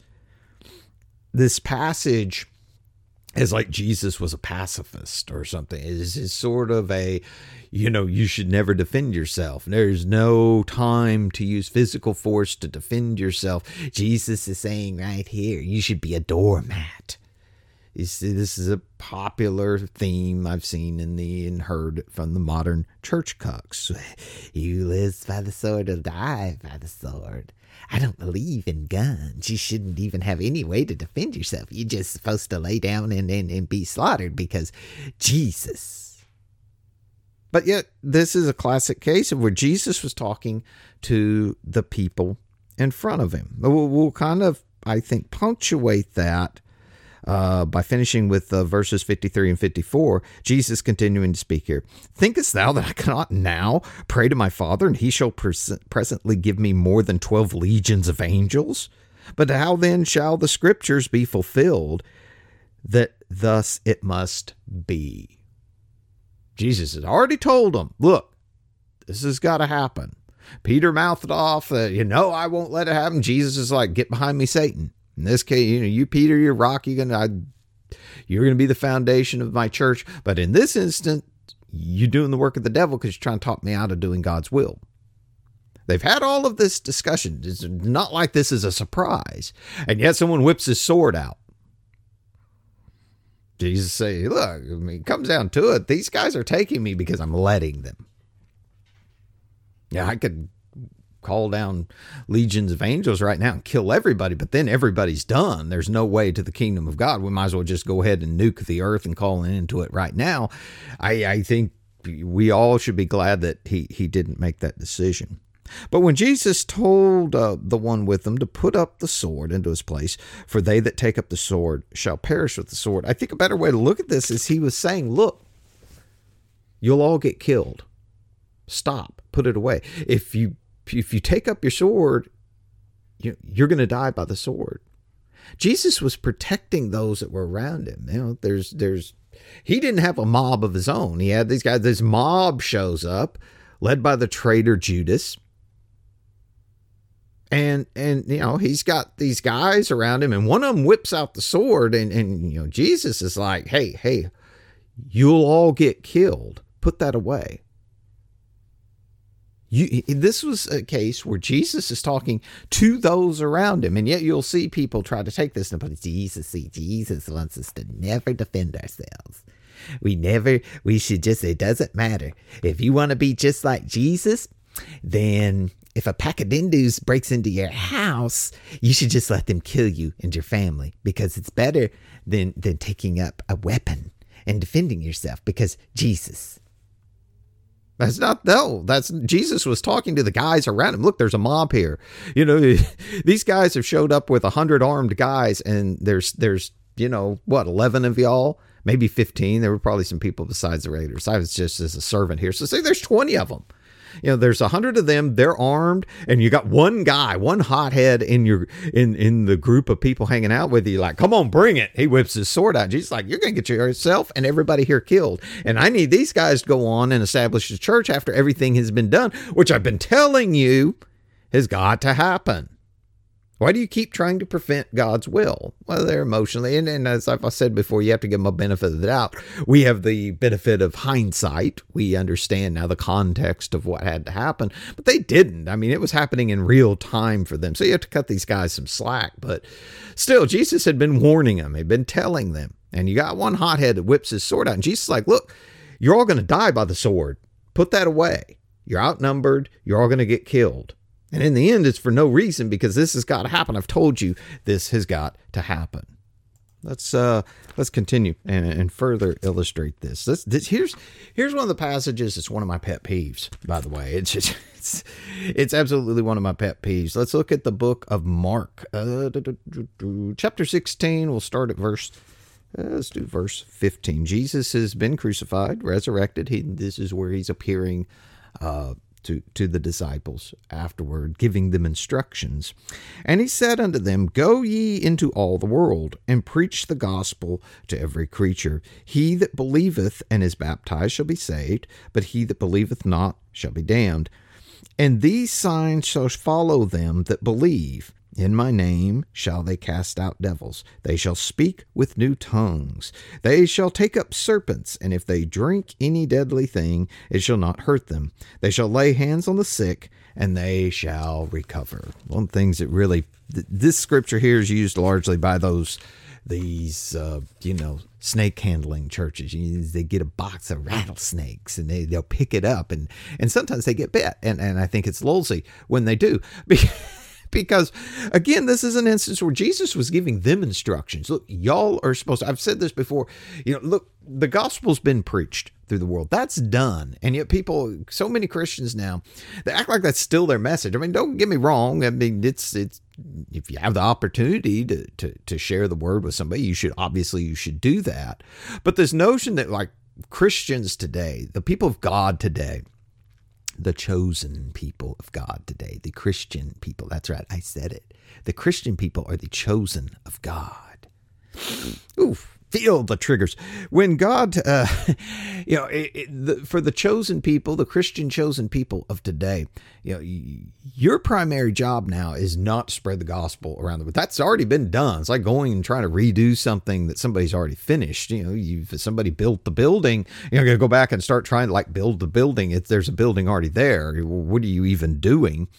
this passage as like Jesus was a pacifist or something. It's, it's sort of a, you know, you should never defend yourself. There's no time to use physical force to defend yourself. Jesus is saying right here, you should be a doormat. You see, this is a popular theme I've seen in the and heard from the modern church cucks. You live by the sword will die by the sword. I don't believe in guns. You shouldn't even have any way to defend yourself. You're just supposed to lay down and, and, and be slaughtered because Jesus. But yet, this is a classic case of where Jesus was talking to the people in front of him. We'll, we'll kind of, I think, punctuate that Uh, by finishing with uh, verses fifty-three and fifty-four, Jesus continuing to speak here. Thinkest thou that I cannot now pray to my Father, and he shall pres- presently give me more than twelve legions of angels? But how then shall the scriptures be fulfilled that thus it must be? Jesus had already told them, look, this has got to happen. Peter mouthed off, uh, you know, I won't let it happen. Jesus is like, get behind me, Satan. In this case, you know, you, Peter, you're rock, you're going to, you're going to be the foundation of my church. But in this instant, you're doing the work of the devil because you're trying to talk me out of doing God's will. They've had all of this discussion. It's not like this is a surprise. And yet someone whips his sword out. Jesus say, look, I mean, it comes down to it. These guys are taking me because I'm letting them. Yeah, I could call down legions of angels right now and kill everybody, but then everybody's done. There's no way to the kingdom of God. We might as well just go ahead and nuke the earth and call into it right now. I, I think we all should be glad that he, he didn't make that decision. But when Jesus told uh, the one with them to put up the sword into his place, for they that take up the sword shall perish with the sword, I think a better way to look at this is he was saying, look, you'll all get killed. Stop. Put it away. If you if you take up your sword, you, you're going to die by the sword. Jesus was protecting those that were around him. You know, there's there's he didn't have a mob of his own. He had these guys. This mob shows up, led by the traitor Judas. And, and, you know, he's got these guys around him, and one of them whips out the sword, and, and, you know, Jesus is like, hey, hey, you'll all get killed. Put that away. You, this was a case where Jesus is talking to those around him, and yet you'll see people try to take this, but Jesus, see, Jesus wants us to never defend ourselves. We never, we should just, it doesn't matter. If you want to be just like Jesus, then if a pack of Hindus breaks into your house, you should just let them kill you and your family, because it's better than, than taking up a weapon and defending yourself, because Jesus. That's not, no, that's, Jesus was talking to the guys around him. Look, there's a mob here. You know, these guys have showed up with a hundred armed guys, and there's, there's, you know, what, eleven of y'all, maybe fifteen. There were probably some people besides the raiders. I was just as a servant here. So say there's twenty of them. You know, there's a hundred of them, they're armed, and you got one guy, one hothead in your, in, in the group of people hanging out with you, like, come on, bring it. He whips his sword out. Jesus like, you're going to get yourself and everybody here killed. And I need these guys to go on and establish the church after everything has been done, which I've been telling you has got to happen. Why do you keep trying to prevent God's will? Well, they're emotionally, and, and as I've said before, you have to give them a benefit of the doubt. We have the benefit of hindsight. We understand now the context of what had to happen, but they didn't. I mean, it was happening in real time for them. So you have to cut these guys some slack, but still, Jesus had been warning them. He'd been telling them, and you got one hothead that whips his sword out, and Jesus is like, look, you're all going to die by the sword. Put that away. You're outnumbered. You're all going to get killed. And in the end, it's for no reason, because this has got to happen. I've told you this has got to happen. Let's uh, let's continue and, and further illustrate this. This, this. Here's here's one of the passages. It's one of my pet peeves, by the way. It's just, it's it's absolutely one of my pet peeves. Let's look at the book of Mark, uh, chapter sixteen. We'll start at verse. Uh, let's do verse fifteen. Jesus has been crucified, resurrected. He. This is where he's appearing. Uh, To, to the disciples afterward, giving them instructions. And he said unto them, go ye into all the world, and preach the gospel to every creature. He that believeth and is baptized shall be saved, but he that believeth not shall be damned. And these signs shall follow them that believe. In my name shall they cast out devils. They shall speak with new tongues. They shall take up serpents, and if they drink any deadly thing, it shall not hurt them. They shall lay hands on the sick, and they shall recover. One of the things that really, th- this scripture here is used largely by those, these, uh, you know, snake handling churches. You, they get a box of rattlesnakes, and they, they'll pick it up, and, and sometimes they get bit. And, and I think it's lousy when they do. Because, again, this is an instance where Jesus was giving them instructions. Look, y'all are supposed to, I've said this before, you know, look, the gospel's been preached through the world. That's done. And yet people, so many Christians now, they act like that's still their message. I mean, don't get me wrong. I mean, it's, it's, if you have the opportunity to, to, to share the word with somebody, you should, obviously you should do that. But this notion that, like, Christians today, the people of God today, the chosen people of God today, the Christian people. That's right. I said it. The Christian people are the chosen of God. Oof. Feel the triggers. When God, uh, you know, it, it, the, for the chosen people, the Christian chosen people of today, you know, y- your primary job now is not to spread the gospel around the world. That's already been done. It's like going and trying to redo something that somebody's already finished. You know, you've, if somebody built the building, you're going to go back and start trying to like build the building. If there's a building already there, what are you even doing?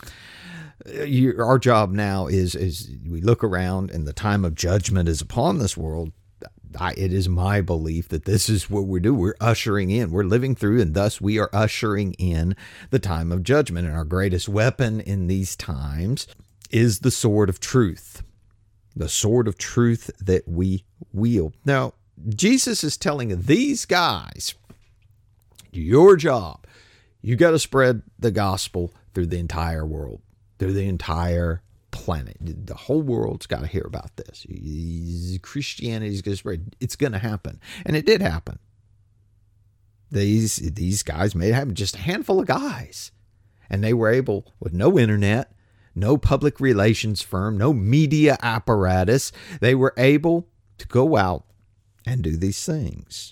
You, our job now is, is we look around and the time of judgment is upon this world. I, it is my belief that this is what we do. We're ushering in, we're living through, and thus we are ushering in the time of judgment. And our greatest weapon in these times is the sword of truth, the sword of truth that we wield. Now, Jesus is telling these guys, your job, you got to spread the gospel through the entire world, through the entire planet. The whole world's got to hear about this. Christianity is going to spread. It's going to happen. And it did happen. These, these guys may have just a handful of guys. And they were able, with no internet, no public relations firm, no media apparatus, they were able to go out and do these things.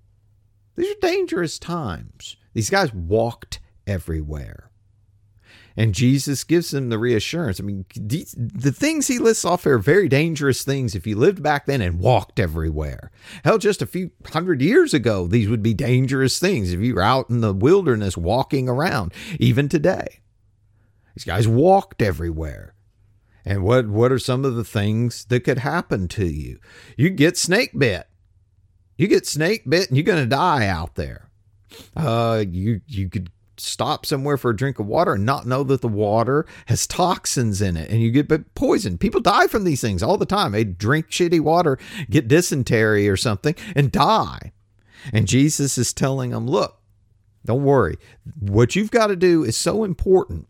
These are dangerous times. These guys walked everywhere. And Jesus gives them the reassurance. I mean, these, the things he lists off here are very dangerous things if you lived back then and walked everywhere. Hell, just a few hundred years ago, these would be dangerous things if you were out in the wilderness walking around, even today. These guys walked everywhere. And what, what are some of the things that could happen to you? You get snake bit. You get snake bit and you're going to die out there. Uh, you, you could stop somewhere for a drink of water and not know that the water has toxins in it and you get poisoned. People die from these things all the time. They drink shitty water, get dysentery or something and die. And Jesus is telling them, look, don't worry. What you've got to do is so important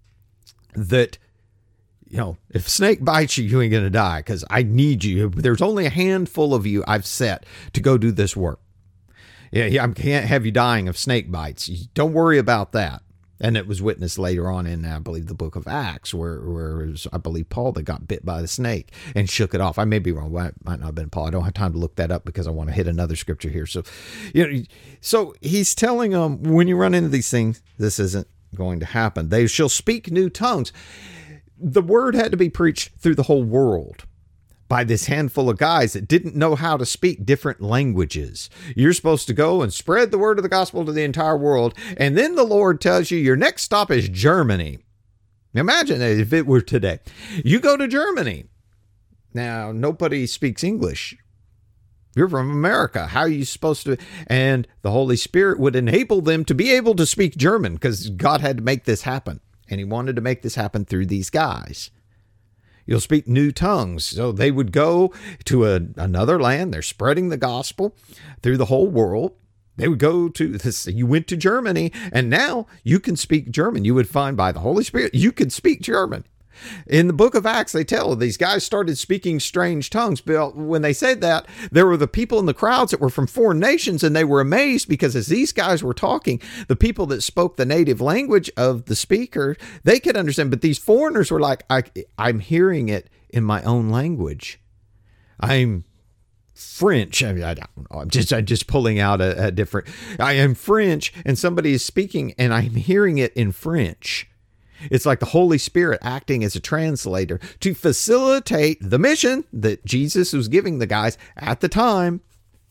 that, you know, if a snake bites you, you ain't going to die because I need you. There's only a handful of you I've set to go do this work. Yeah, I can't have you dying of snake bites. Don't worry about that. And it was witnessed later on in, I believe, the book of Acts, where, where it was, I believe, Paul that got bit by the snake and shook it off. I may be wrong. It might not have been Paul. I don't have time to look that up because I want to hit another scripture here. So, you know, so he's telling them, when you run into these things, this isn't going to happen. They shall speak new tongues. The word had to be preached through the whole world by this handful of guys that didn't know how to speak different languages. You're supposed to go and spread the word of the gospel to the entire world. And then the Lord tells you your next stop is Germany. Imagine if it were today. You go to Germany. Now, nobody speaks English. You're from America. How are you supposed to? And the Holy Spirit would enable them to be able to speak German because God had to make this happen. And he wanted to make this happen through these guys. You'll speak new tongues. So they would go to a, another land. They're spreading the gospel through the whole world. They would go to this. You went to Germany and now you can speak German. You would find by the Holy Spirit, you could speak German. In the book of Acts, they tell these guys started speaking strange tongues. But when they said that, there were the people in the crowds that were from foreign nations, and they were amazed because as these guys were talking, the people that spoke the native language of the speaker, they could understand. But these foreigners were like, I, I'm hearing it in my own language. I'm French. I mean, I don't know. I'm just, I'm just pulling out a, a different, I am French, and somebody is speaking, and I'm hearing it in French. It's like the Holy Spirit acting as a translator to facilitate the mission that Jesus was giving the guys at the time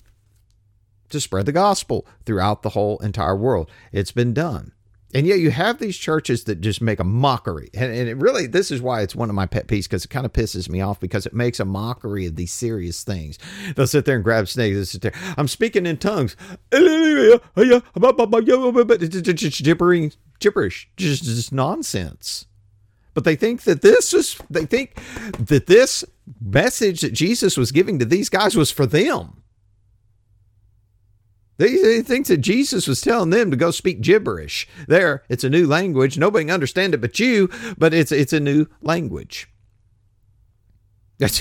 to spread the gospel throughout the whole entire world. It's been done. And yet you have these churches that just make a mockery. And, and it really, this is why it's one of my pet peeves, because it kind of pisses me off because it makes a mockery of these serious things. They'll sit there and grab snakes. They'll sit there. I'm speaking in tongues. Gibbering. Gibberish, just, just nonsense. But they think that this is, they think that this message that Jesus was giving to these guys was for them. They, they think that Jesus was telling them to go speak gibberish. There, it's a new language. Nobody can understand it but you, but it's, it's a new language. That's,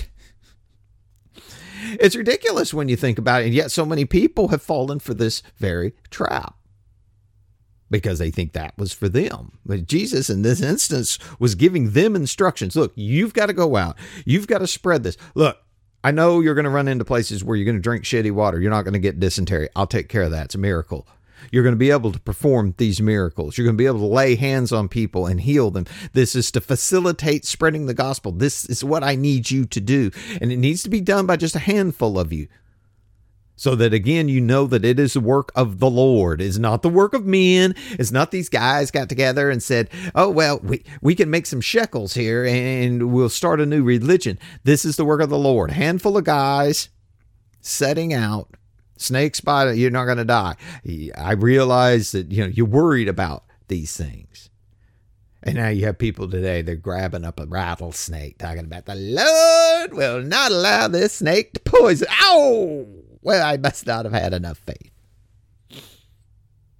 it's ridiculous when you think about it. And yet so many people have fallen for this very trap, because they think that was for them. But Jesus, in this instance, was giving them instructions. Look, you've got to go out. You've got to spread this. Look, I know you're going to run into places where you're going to drink shitty water. You're not going to get dysentery. I'll take care of that. It's a miracle. You're going to be able to perform these miracles. You're going to be able to lay hands on people and heal them. This is to facilitate spreading the gospel. This is what I need you to do. And it needs to be done by just a handful of you. So that, again, you know that it is the work of the Lord. It's not the work of men. It's not these guys got together and said, oh, well, we, we can make some shekels here and we'll start a new religion. This is the work of the Lord. Handful of guys setting out. Snakes bite, you're not going to die. I realize that, you know, you're worried about these things. And now you have people today, they're grabbing up a rattlesnake, talking about the Lord will not allow this snake to poison. Ow! Well, I must not have had enough faith.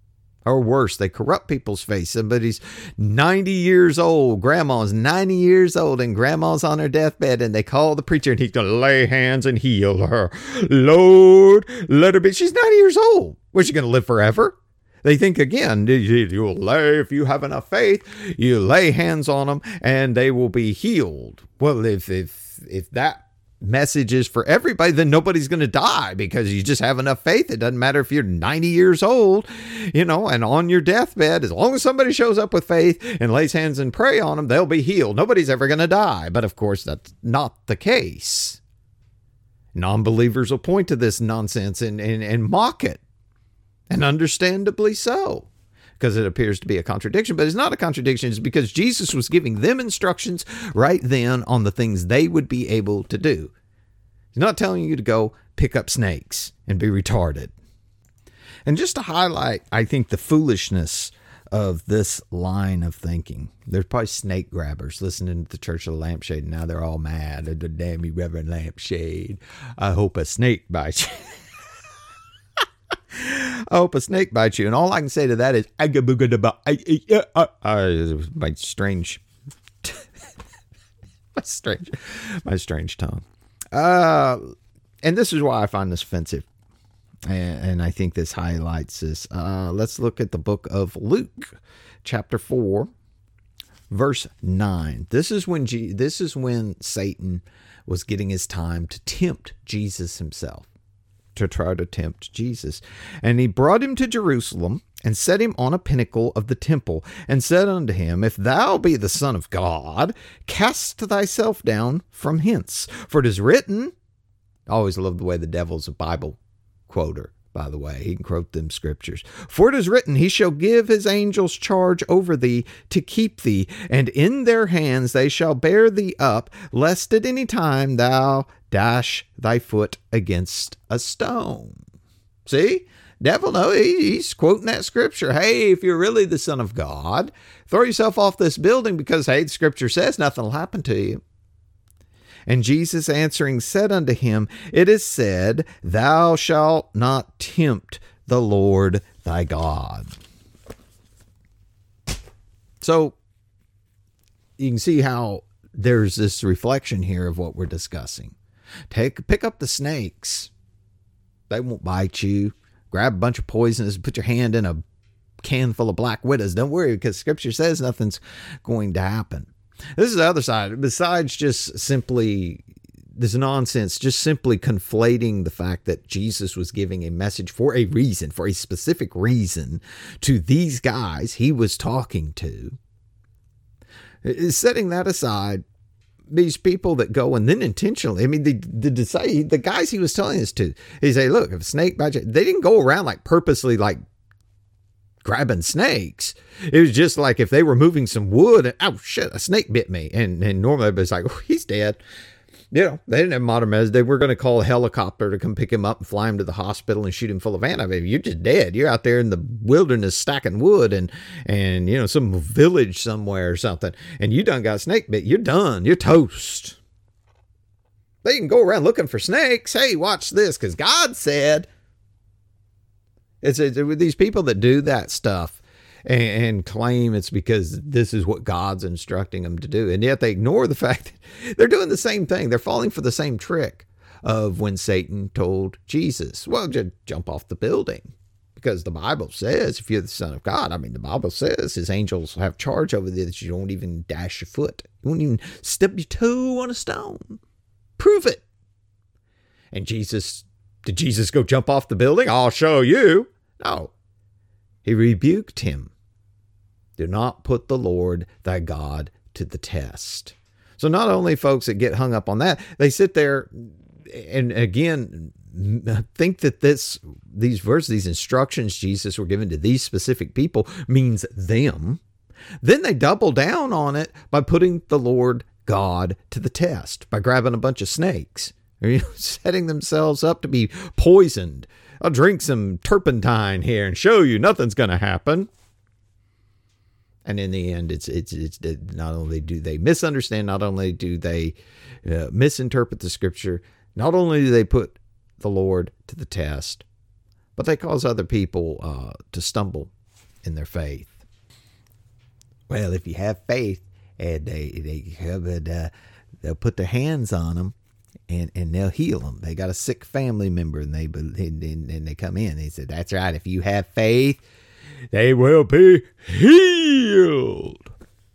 Or worse, they corrupt people's faith. Somebody's ninety years old. Grandma's ninety years old and grandma's on her deathbed, and they call the preacher and he's going to lay hands and heal her. Lord, let her be. She's ninety years old. Was she going to live forever? They think, again, you'll lay, if you have enough faith, you lay hands on them and they will be healed. Well, if, if, if that message is for everybody, then nobody's going to die because you just have enough faith. It doesn't matter if you're ninety years old, you know, and on your deathbed, as long as somebody shows up with faith and lays hands and pray on them, they'll be healed. Nobody's ever going to die. But of course, that's not the case. Non-believers will point to this nonsense and, and, and mock it, and understandably so, because it appears to be a contradiction, but it's not a contradiction. It's because Jesus was giving them instructions right then on the things they would be able to do. He's not telling you to go pick up snakes and be retarded. And just to highlight, I think, the foolishness of this line of thinking. There's probably snake grabbers listening to the Church of the Lampshade, and now they're all mad at the damn Reverend Lampshade. I hope a snake bites you. I hope a snake bites you. And all I can say to that is, my strange, my strange, my strange tongue. Uh, and this is why I find this offensive. And, and I think this highlights this. Uh, let's look at the book of Luke, chapter four, verse nine. This is when G- this is when Satan was getting his time to tempt Jesus himself. To try to tempt Jesus. And he brought him to Jerusalem and set him on a pinnacle of the temple and said unto him, If thou be the Son of God, cast thyself down from hence. For it is written, I always love the way the devil's a Bible quoter, by the way. He can quote them scriptures. For it is written, He shall give his angels charge over thee to keep thee, and in their hands they shall bear thee up, lest at any time thou dash thy foot against a stone. See? Devil, no, he's quoting that scripture. Hey, if you're really the Son of God, throw yourself off this building because, hey, the scripture says nothing will happen to you. And Jesus answering said unto him, It is said, Thou shalt not tempt the Lord thy God. So you can see how there's this reflection here of what we're discussing. Take, pick up the snakes. They won't bite you. Grab a bunch of poisons, put your hand in a can full of black widows. Don't worry, because scripture says nothing's going to happen. This is the other side. Besides just simply this nonsense, just simply conflating the fact that Jesus was giving a message for a reason, for a specific reason to these guys he was talking to. Setting that aside, these people that go and then intentionally, I mean, the the, the, the guys he was telling this to, he say, look, if a snake bites you, they didn't go around like purposely like grabbing snakes. It was just like if they were moving some wood and, oh shit, a snake bit me. And, and normally it was like, oh, he's dead. You know, they didn't have modern medicine. They were going to call a helicopter to come pick him up and fly him to the hospital and shoot him full of antibiotics. You're just dead. You're out there in the wilderness stacking wood and, and, you know, some village somewhere or something. And you done got snake bit. You're done. You're toast. They can go around looking for snakes. Hey, watch this. Because God said, it's, it's with these people that do that stuff and, and claim it's because this is what God's instructing them to do. And yet they ignore the fact that they're doing the same thing. They're falling for the same trick of when Satan told Jesus, well, just jump off the building. Because the Bible says, if you're the Son of God, I mean, the Bible says his angels have charge over thee that you don't even dash your foot. You won't even step your toe on a stone. Prove it. And Jesus, did Jesus go jump off the building? I'll show you. No. He rebuked him. Do not put the Lord thy God to the test. So not only folks that get hung up on that, they sit there and again think that this these verses, these instructions Jesus were given to these specific people means them. Then they double down on it by putting the Lord God to the test, by grabbing a bunch of snakes, or, you know, setting themselves up to be poisoned. I'll drink some turpentine here and show you nothing's going to happen. And in the end, it's, it's, it's not only do they misunderstand, not only do they uh, misinterpret the scripture, not only do they put the Lord to the test, but they cause other people uh, to stumble in their faith. Well, if you have faith, and they they have it, uh, they'll put their hands on them, and, and they'll heal them. They got a sick family member, and they and, and they come in. He said, "That's right. If you have faith, they will be healed."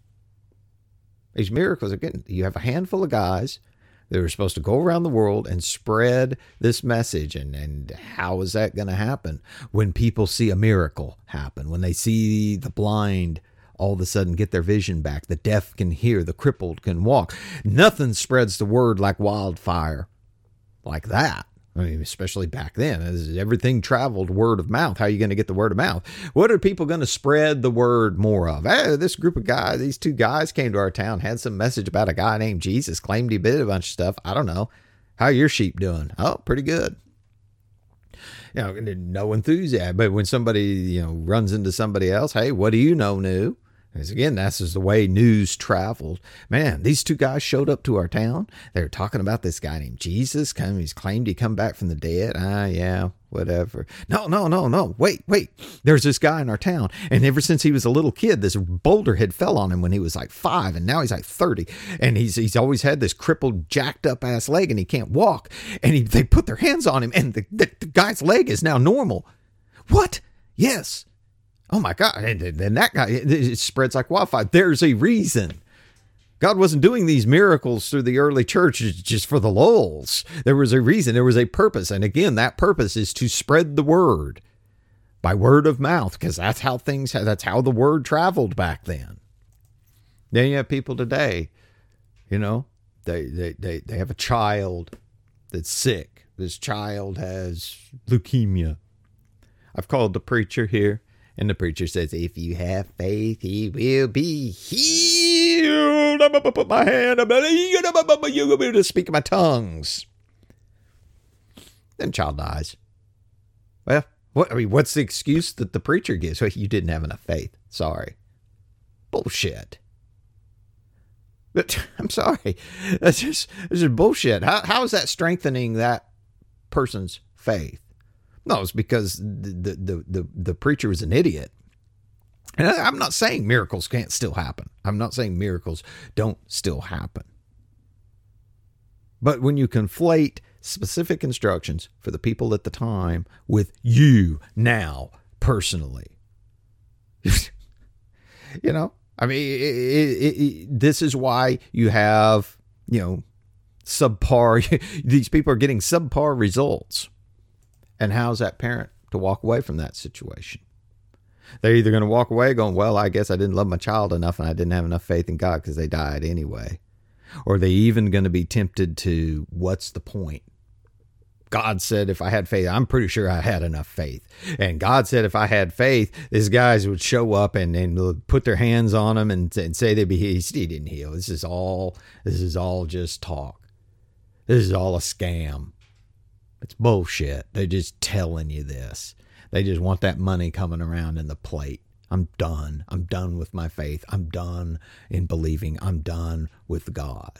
These miracles, again, you have a handful of guys that are supposed to go around the world and spread this message. And, and how is that going to happen? When people see a miracle happen, when they see the blind all of a sudden get their vision back, the deaf can hear, the crippled can walk. Nothing spreads the word like wildfire like that. I mean, especially back then, as everything traveled word of mouth. How are you going to get the word of mouth? What are people going to spread the word more of? Hey, this group of guys, these two guys came to our town, had some message about a guy named Jesus, claimed he did a bunch of stuff. I don't know. How are your sheep doing? Oh, pretty good. You know, no enthusiasm. But when somebody, you know, runs into somebody else, hey, what do you know new? Because again, that's just the way news traveled. Man, these two guys showed up to our town. They were talking about this guy named Jesus. He's claimed he come back from the dead. Ah, yeah, whatever. No, no, no, no. Wait, wait. There's this guy in our town. And ever since he was a little kid, this boulder had fell on him when he was like five. And now he's like thirty. And he's he's always had this crippled, jacked up ass leg and he can't walk. And he, they put their hands on him and the, the, the guy's leg is now normal. What? Yes. Oh my God. And then that guy, it spreads like wildfire. There's a reason. God wasn't doing these miracles through the early church just for the lulz. There was a reason. There was a purpose. And again, that purpose is to spread the word by word of mouth, because that's how things, that's how the word traveled back then. Then you have people today, you know, they, they, they, they have a child that's sick. This child has leukemia. I've called the preacher here. And the preacher says, if you have faith, he will be healed. I'm going to put my hand up. You're going to be able to speak in my tongues. Then the child dies. Well, what, I mean, what's the excuse that the preacher gives? Well, you didn't have enough faith. Sorry. Bullshit. But I'm sorry. That's just, that's just bullshit. How, how is that strengthening that person's faith? No, it's because the, the, the, the preacher was an idiot. And I'm not saying miracles can't still happen. I'm not saying miracles don't still happen. But when you conflate specific instructions for the people at the time with you now personally, you know, I mean, it, it, it, this is why you have, you know, subpar, these people are getting subpar results. And how's that parent to walk away from that situation? They're either going to walk away going, well, I guess I didn't love my child enough and I didn't have enough faith in God because they died anyway. Or are they even going to be tempted to, what's the point? God said if I had faith, I'm pretty sure I had enough faith. And God said if I had faith, these guys would show up and, and put their hands on them and, and say they'd be healed. He didn't heal. This is all, this is all just talk. This is all a scam. It's bullshit. They're just telling you this. They just want that money coming around in the plate. I'm done. I'm done with my faith. I'm done in believing. I'm done with God.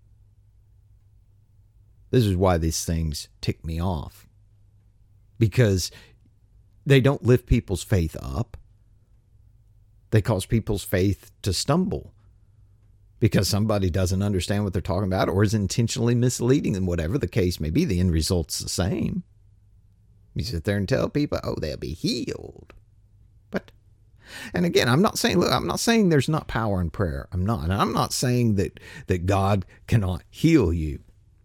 This is why these things tick me off. Because they don't lift people's faith up. They cause people's faith to stumble. Because somebody doesn't understand what they're talking about or is intentionally misleading them, whatever the case may be, the end result's the same. You sit there and tell people, oh, they'll be healed. But, and again, I'm not saying, look, I'm not saying there's not power in prayer. I'm not. And I'm not saying that, that God cannot heal you.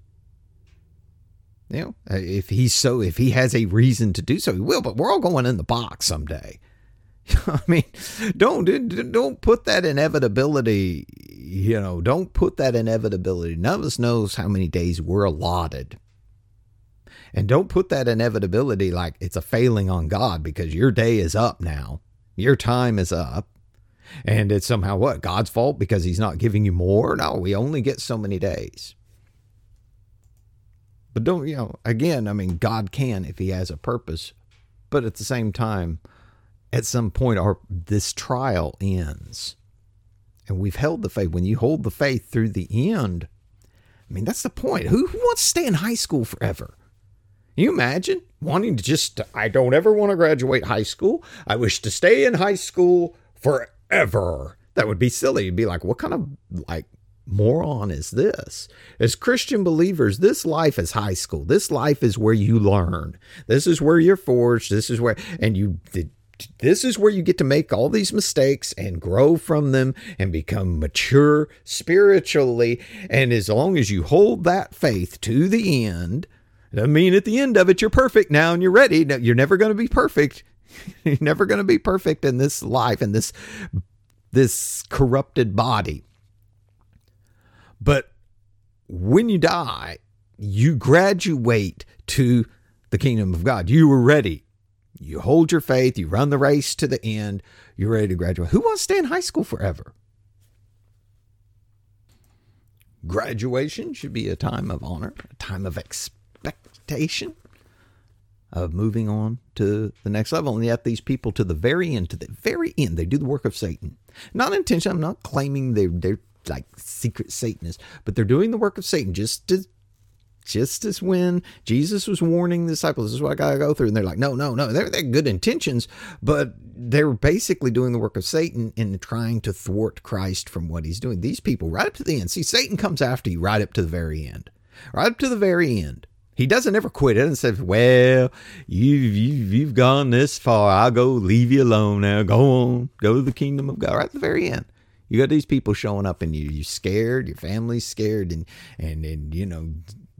You know, if he's so, if he has a reason to do so, he will, but we're all going in the box someday. I mean, don't, don't put that inevitability, you know, don't put that inevitability. None of us knows how many days we're allotted. And don't put that inevitability like it's a failing on God because your day is up now. Your time is up. And it's somehow what? God's fault because he's not giving you more? No, we only get so many days. But don't, you know, again, I mean, God can if he has a purpose. But at the same time, at some point, our this trial ends. And we've held the faith. When you hold the faith through the end, I mean, that's the point. Who, who wants to stay in high school forever? Can you imagine wanting to just, I don't ever want to graduate high school. I wish to stay in high school forever. That would be silly. You'd be like, what kind of like moron is this? As Christian believers, this life is high school. This life is where you learn. This is where you're forged. This is where, and you, this is where you get to make all these mistakes and grow from them and become mature spiritually. And as long as you hold that faith to the end, doesn't mean at the end of it, you're perfect now and you're ready. No, you're never going to be perfect. You're never going to be perfect in this life, in this, this corrupted body. But when you die, you graduate to the kingdom of God. You were ready. You hold your faith. You run the race to the end. You're ready to graduate. Who wants to stay in high school forever? Graduation should be a time of honor, a time of expectation. expectation of moving on to the next level. And yet these people to the very end, to the very end, they do the work of Satan. Not intentional. I'm not claiming they're, they're like secret Satanists, but they're doing the work of Satan just to, just as when Jesus was warning the disciples, this is what I got to go through. And they're like, no, no, no, they're, they're good intentions, but they're basically doing the work of Satan in trying to thwart Christ from what he's doing. These people right up to the end. See, Satan comes after you right up to the very end, right up to the very end. He doesn't ever quit it and say, well, you've, you've, you've gone this far. I'll go leave you alone now. Go on. Go to the kingdom of God. Right at the very end. You got these people showing up and you, you're scared. Your family's scared. And, and, and you know,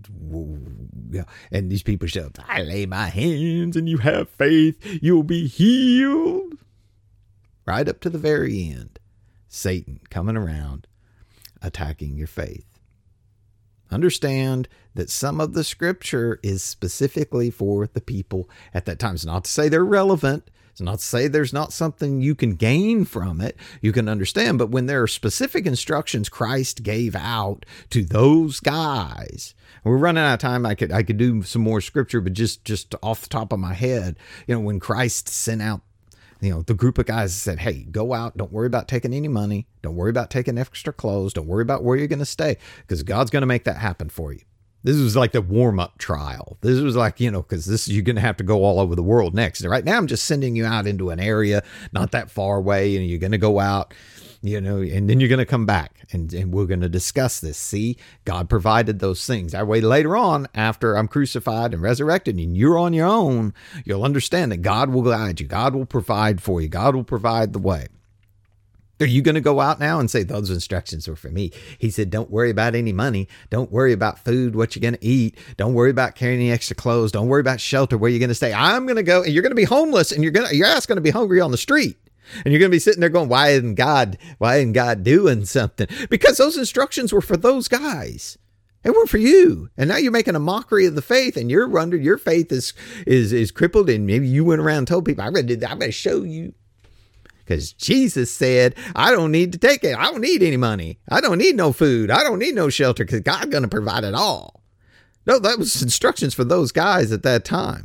and these people show up. I lay my hands and you have faith. You'll be healed. Right up to the very end. Satan coming around, attacking your faith. Understand that some of the scripture is specifically for the people at that time. It's not to say they're relevant. It's not to say there's not something you can gain from it. You can understand. But when there are specific instructions Christ gave out to those guys, we're running out of time. I could I could do some more scripture, but just, just off the top of my head, you know, when Christ sent out, you know, the group of guys said, hey, go out. Don't worry about taking any money. Don't worry about taking extra clothes. Don't worry about where you're going to stay because God's going to make that happen for you. This was like the warm-up trial. This was like, you know, because this you're going to have to go all over the world next. Right now, I'm just sending you out into an area not that far away, and you're going to go out, you know, and then you're going to come back, and, and we're going to discuss this. See, God provided those things. That way, later on, after I'm crucified and resurrected, and you're on your own, you'll understand that God will guide you. God will provide for you. God will provide the way. Are you going to go out now and say, those instructions were for me? He said, don't worry about any money. Don't worry about food, what you're going to eat. Don't worry about carrying any extra clothes. Don't worry about shelter, where you're going to stay. I'm going to go, and you're going to be homeless, and you're going to, your ass going to be hungry on the street. And you're going to be sitting there going, why isn't God, why isn't God doing something? Because those instructions were for those guys. They weren't for you. And now you're making a mockery of the faith, and you're under, your faith is, is, is crippled. And maybe you went around and told people, I'm going to do that. I'm going to show you. Because Jesus said, I don't need to take it. I don't need any money. I don't need no food. I don't need no shelter because God's going to provide it all. No, that was instructions for those guys at that time.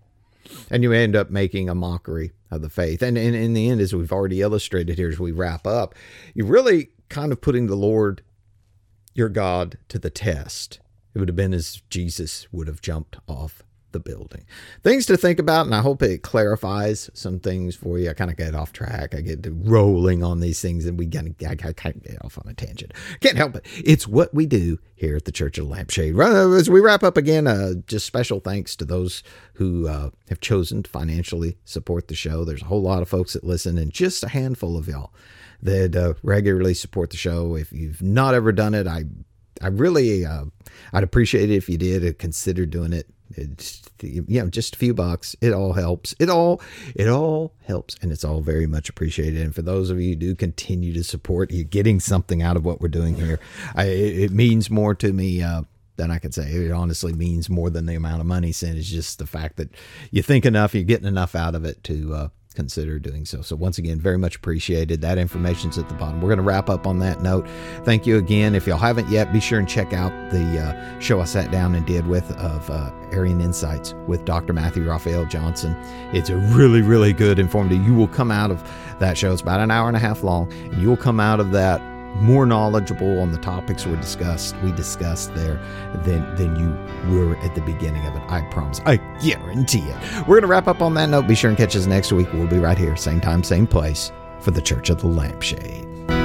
And you end up making a mockery of the faith. And in, in the end, as we've already illustrated here as we wrap up, you're really kind of putting the Lord, your God, to the test. It would have been as Jesus would have jumped off the building. Things to think about, and I hope it clarifies some things for you. I kind of get off track. I get to rolling on these things, and we kind of, I kind of get off on a tangent. Can't help it. It's what we do here at the Church of the Lampshade. As we wrap up again, uh, just special thanks to those who uh, have chosen to financially support the show. There's a whole lot of folks that listen, and just a handful of y'all that uh, regularly support the show. If you've not ever done it, I I really, uh, I'd appreciate it if you did, and consider doing it. It's, you know, just a few bucks. It all helps. It all, it all helps. And it's all very much appreciated. And for those of you who do continue to support, you're getting something out of what we're doing here. I, it means more to me uh, than I can say. It honestly means more than the amount of money sent. It's just the fact that you think enough, you're getting enough out of it to uh, consider doing so. So once again, very much appreciated. That information's at the bottom. We're going to wrap up on that note. Thank you again. If y'all haven't yet, be sure and check out the uh, show I sat down and did with of uh, Aryan Insights with Doctor Matthew Raphael Johnson. It's a really, really good, informative. You will come out of that show. It's about an hour and a half long, and you will come out of that more knowledgeable on the topics we discussed we discussed there than than you were at the beginning of it. I promise. I guarantee it. We're going to wrap up on that note. Be sure and catch us next week. We'll be right here, same time, same place, for the Church of the Lampshade.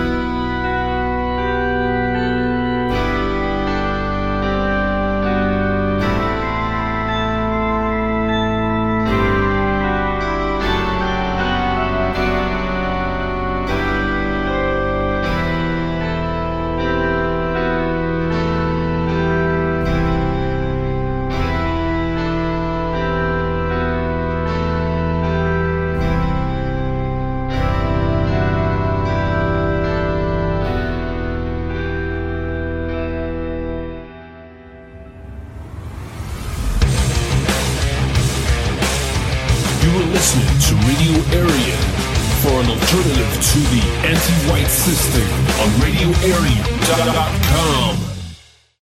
Listening to Radio Area for an alternative to the anti-white system on radio area dot com.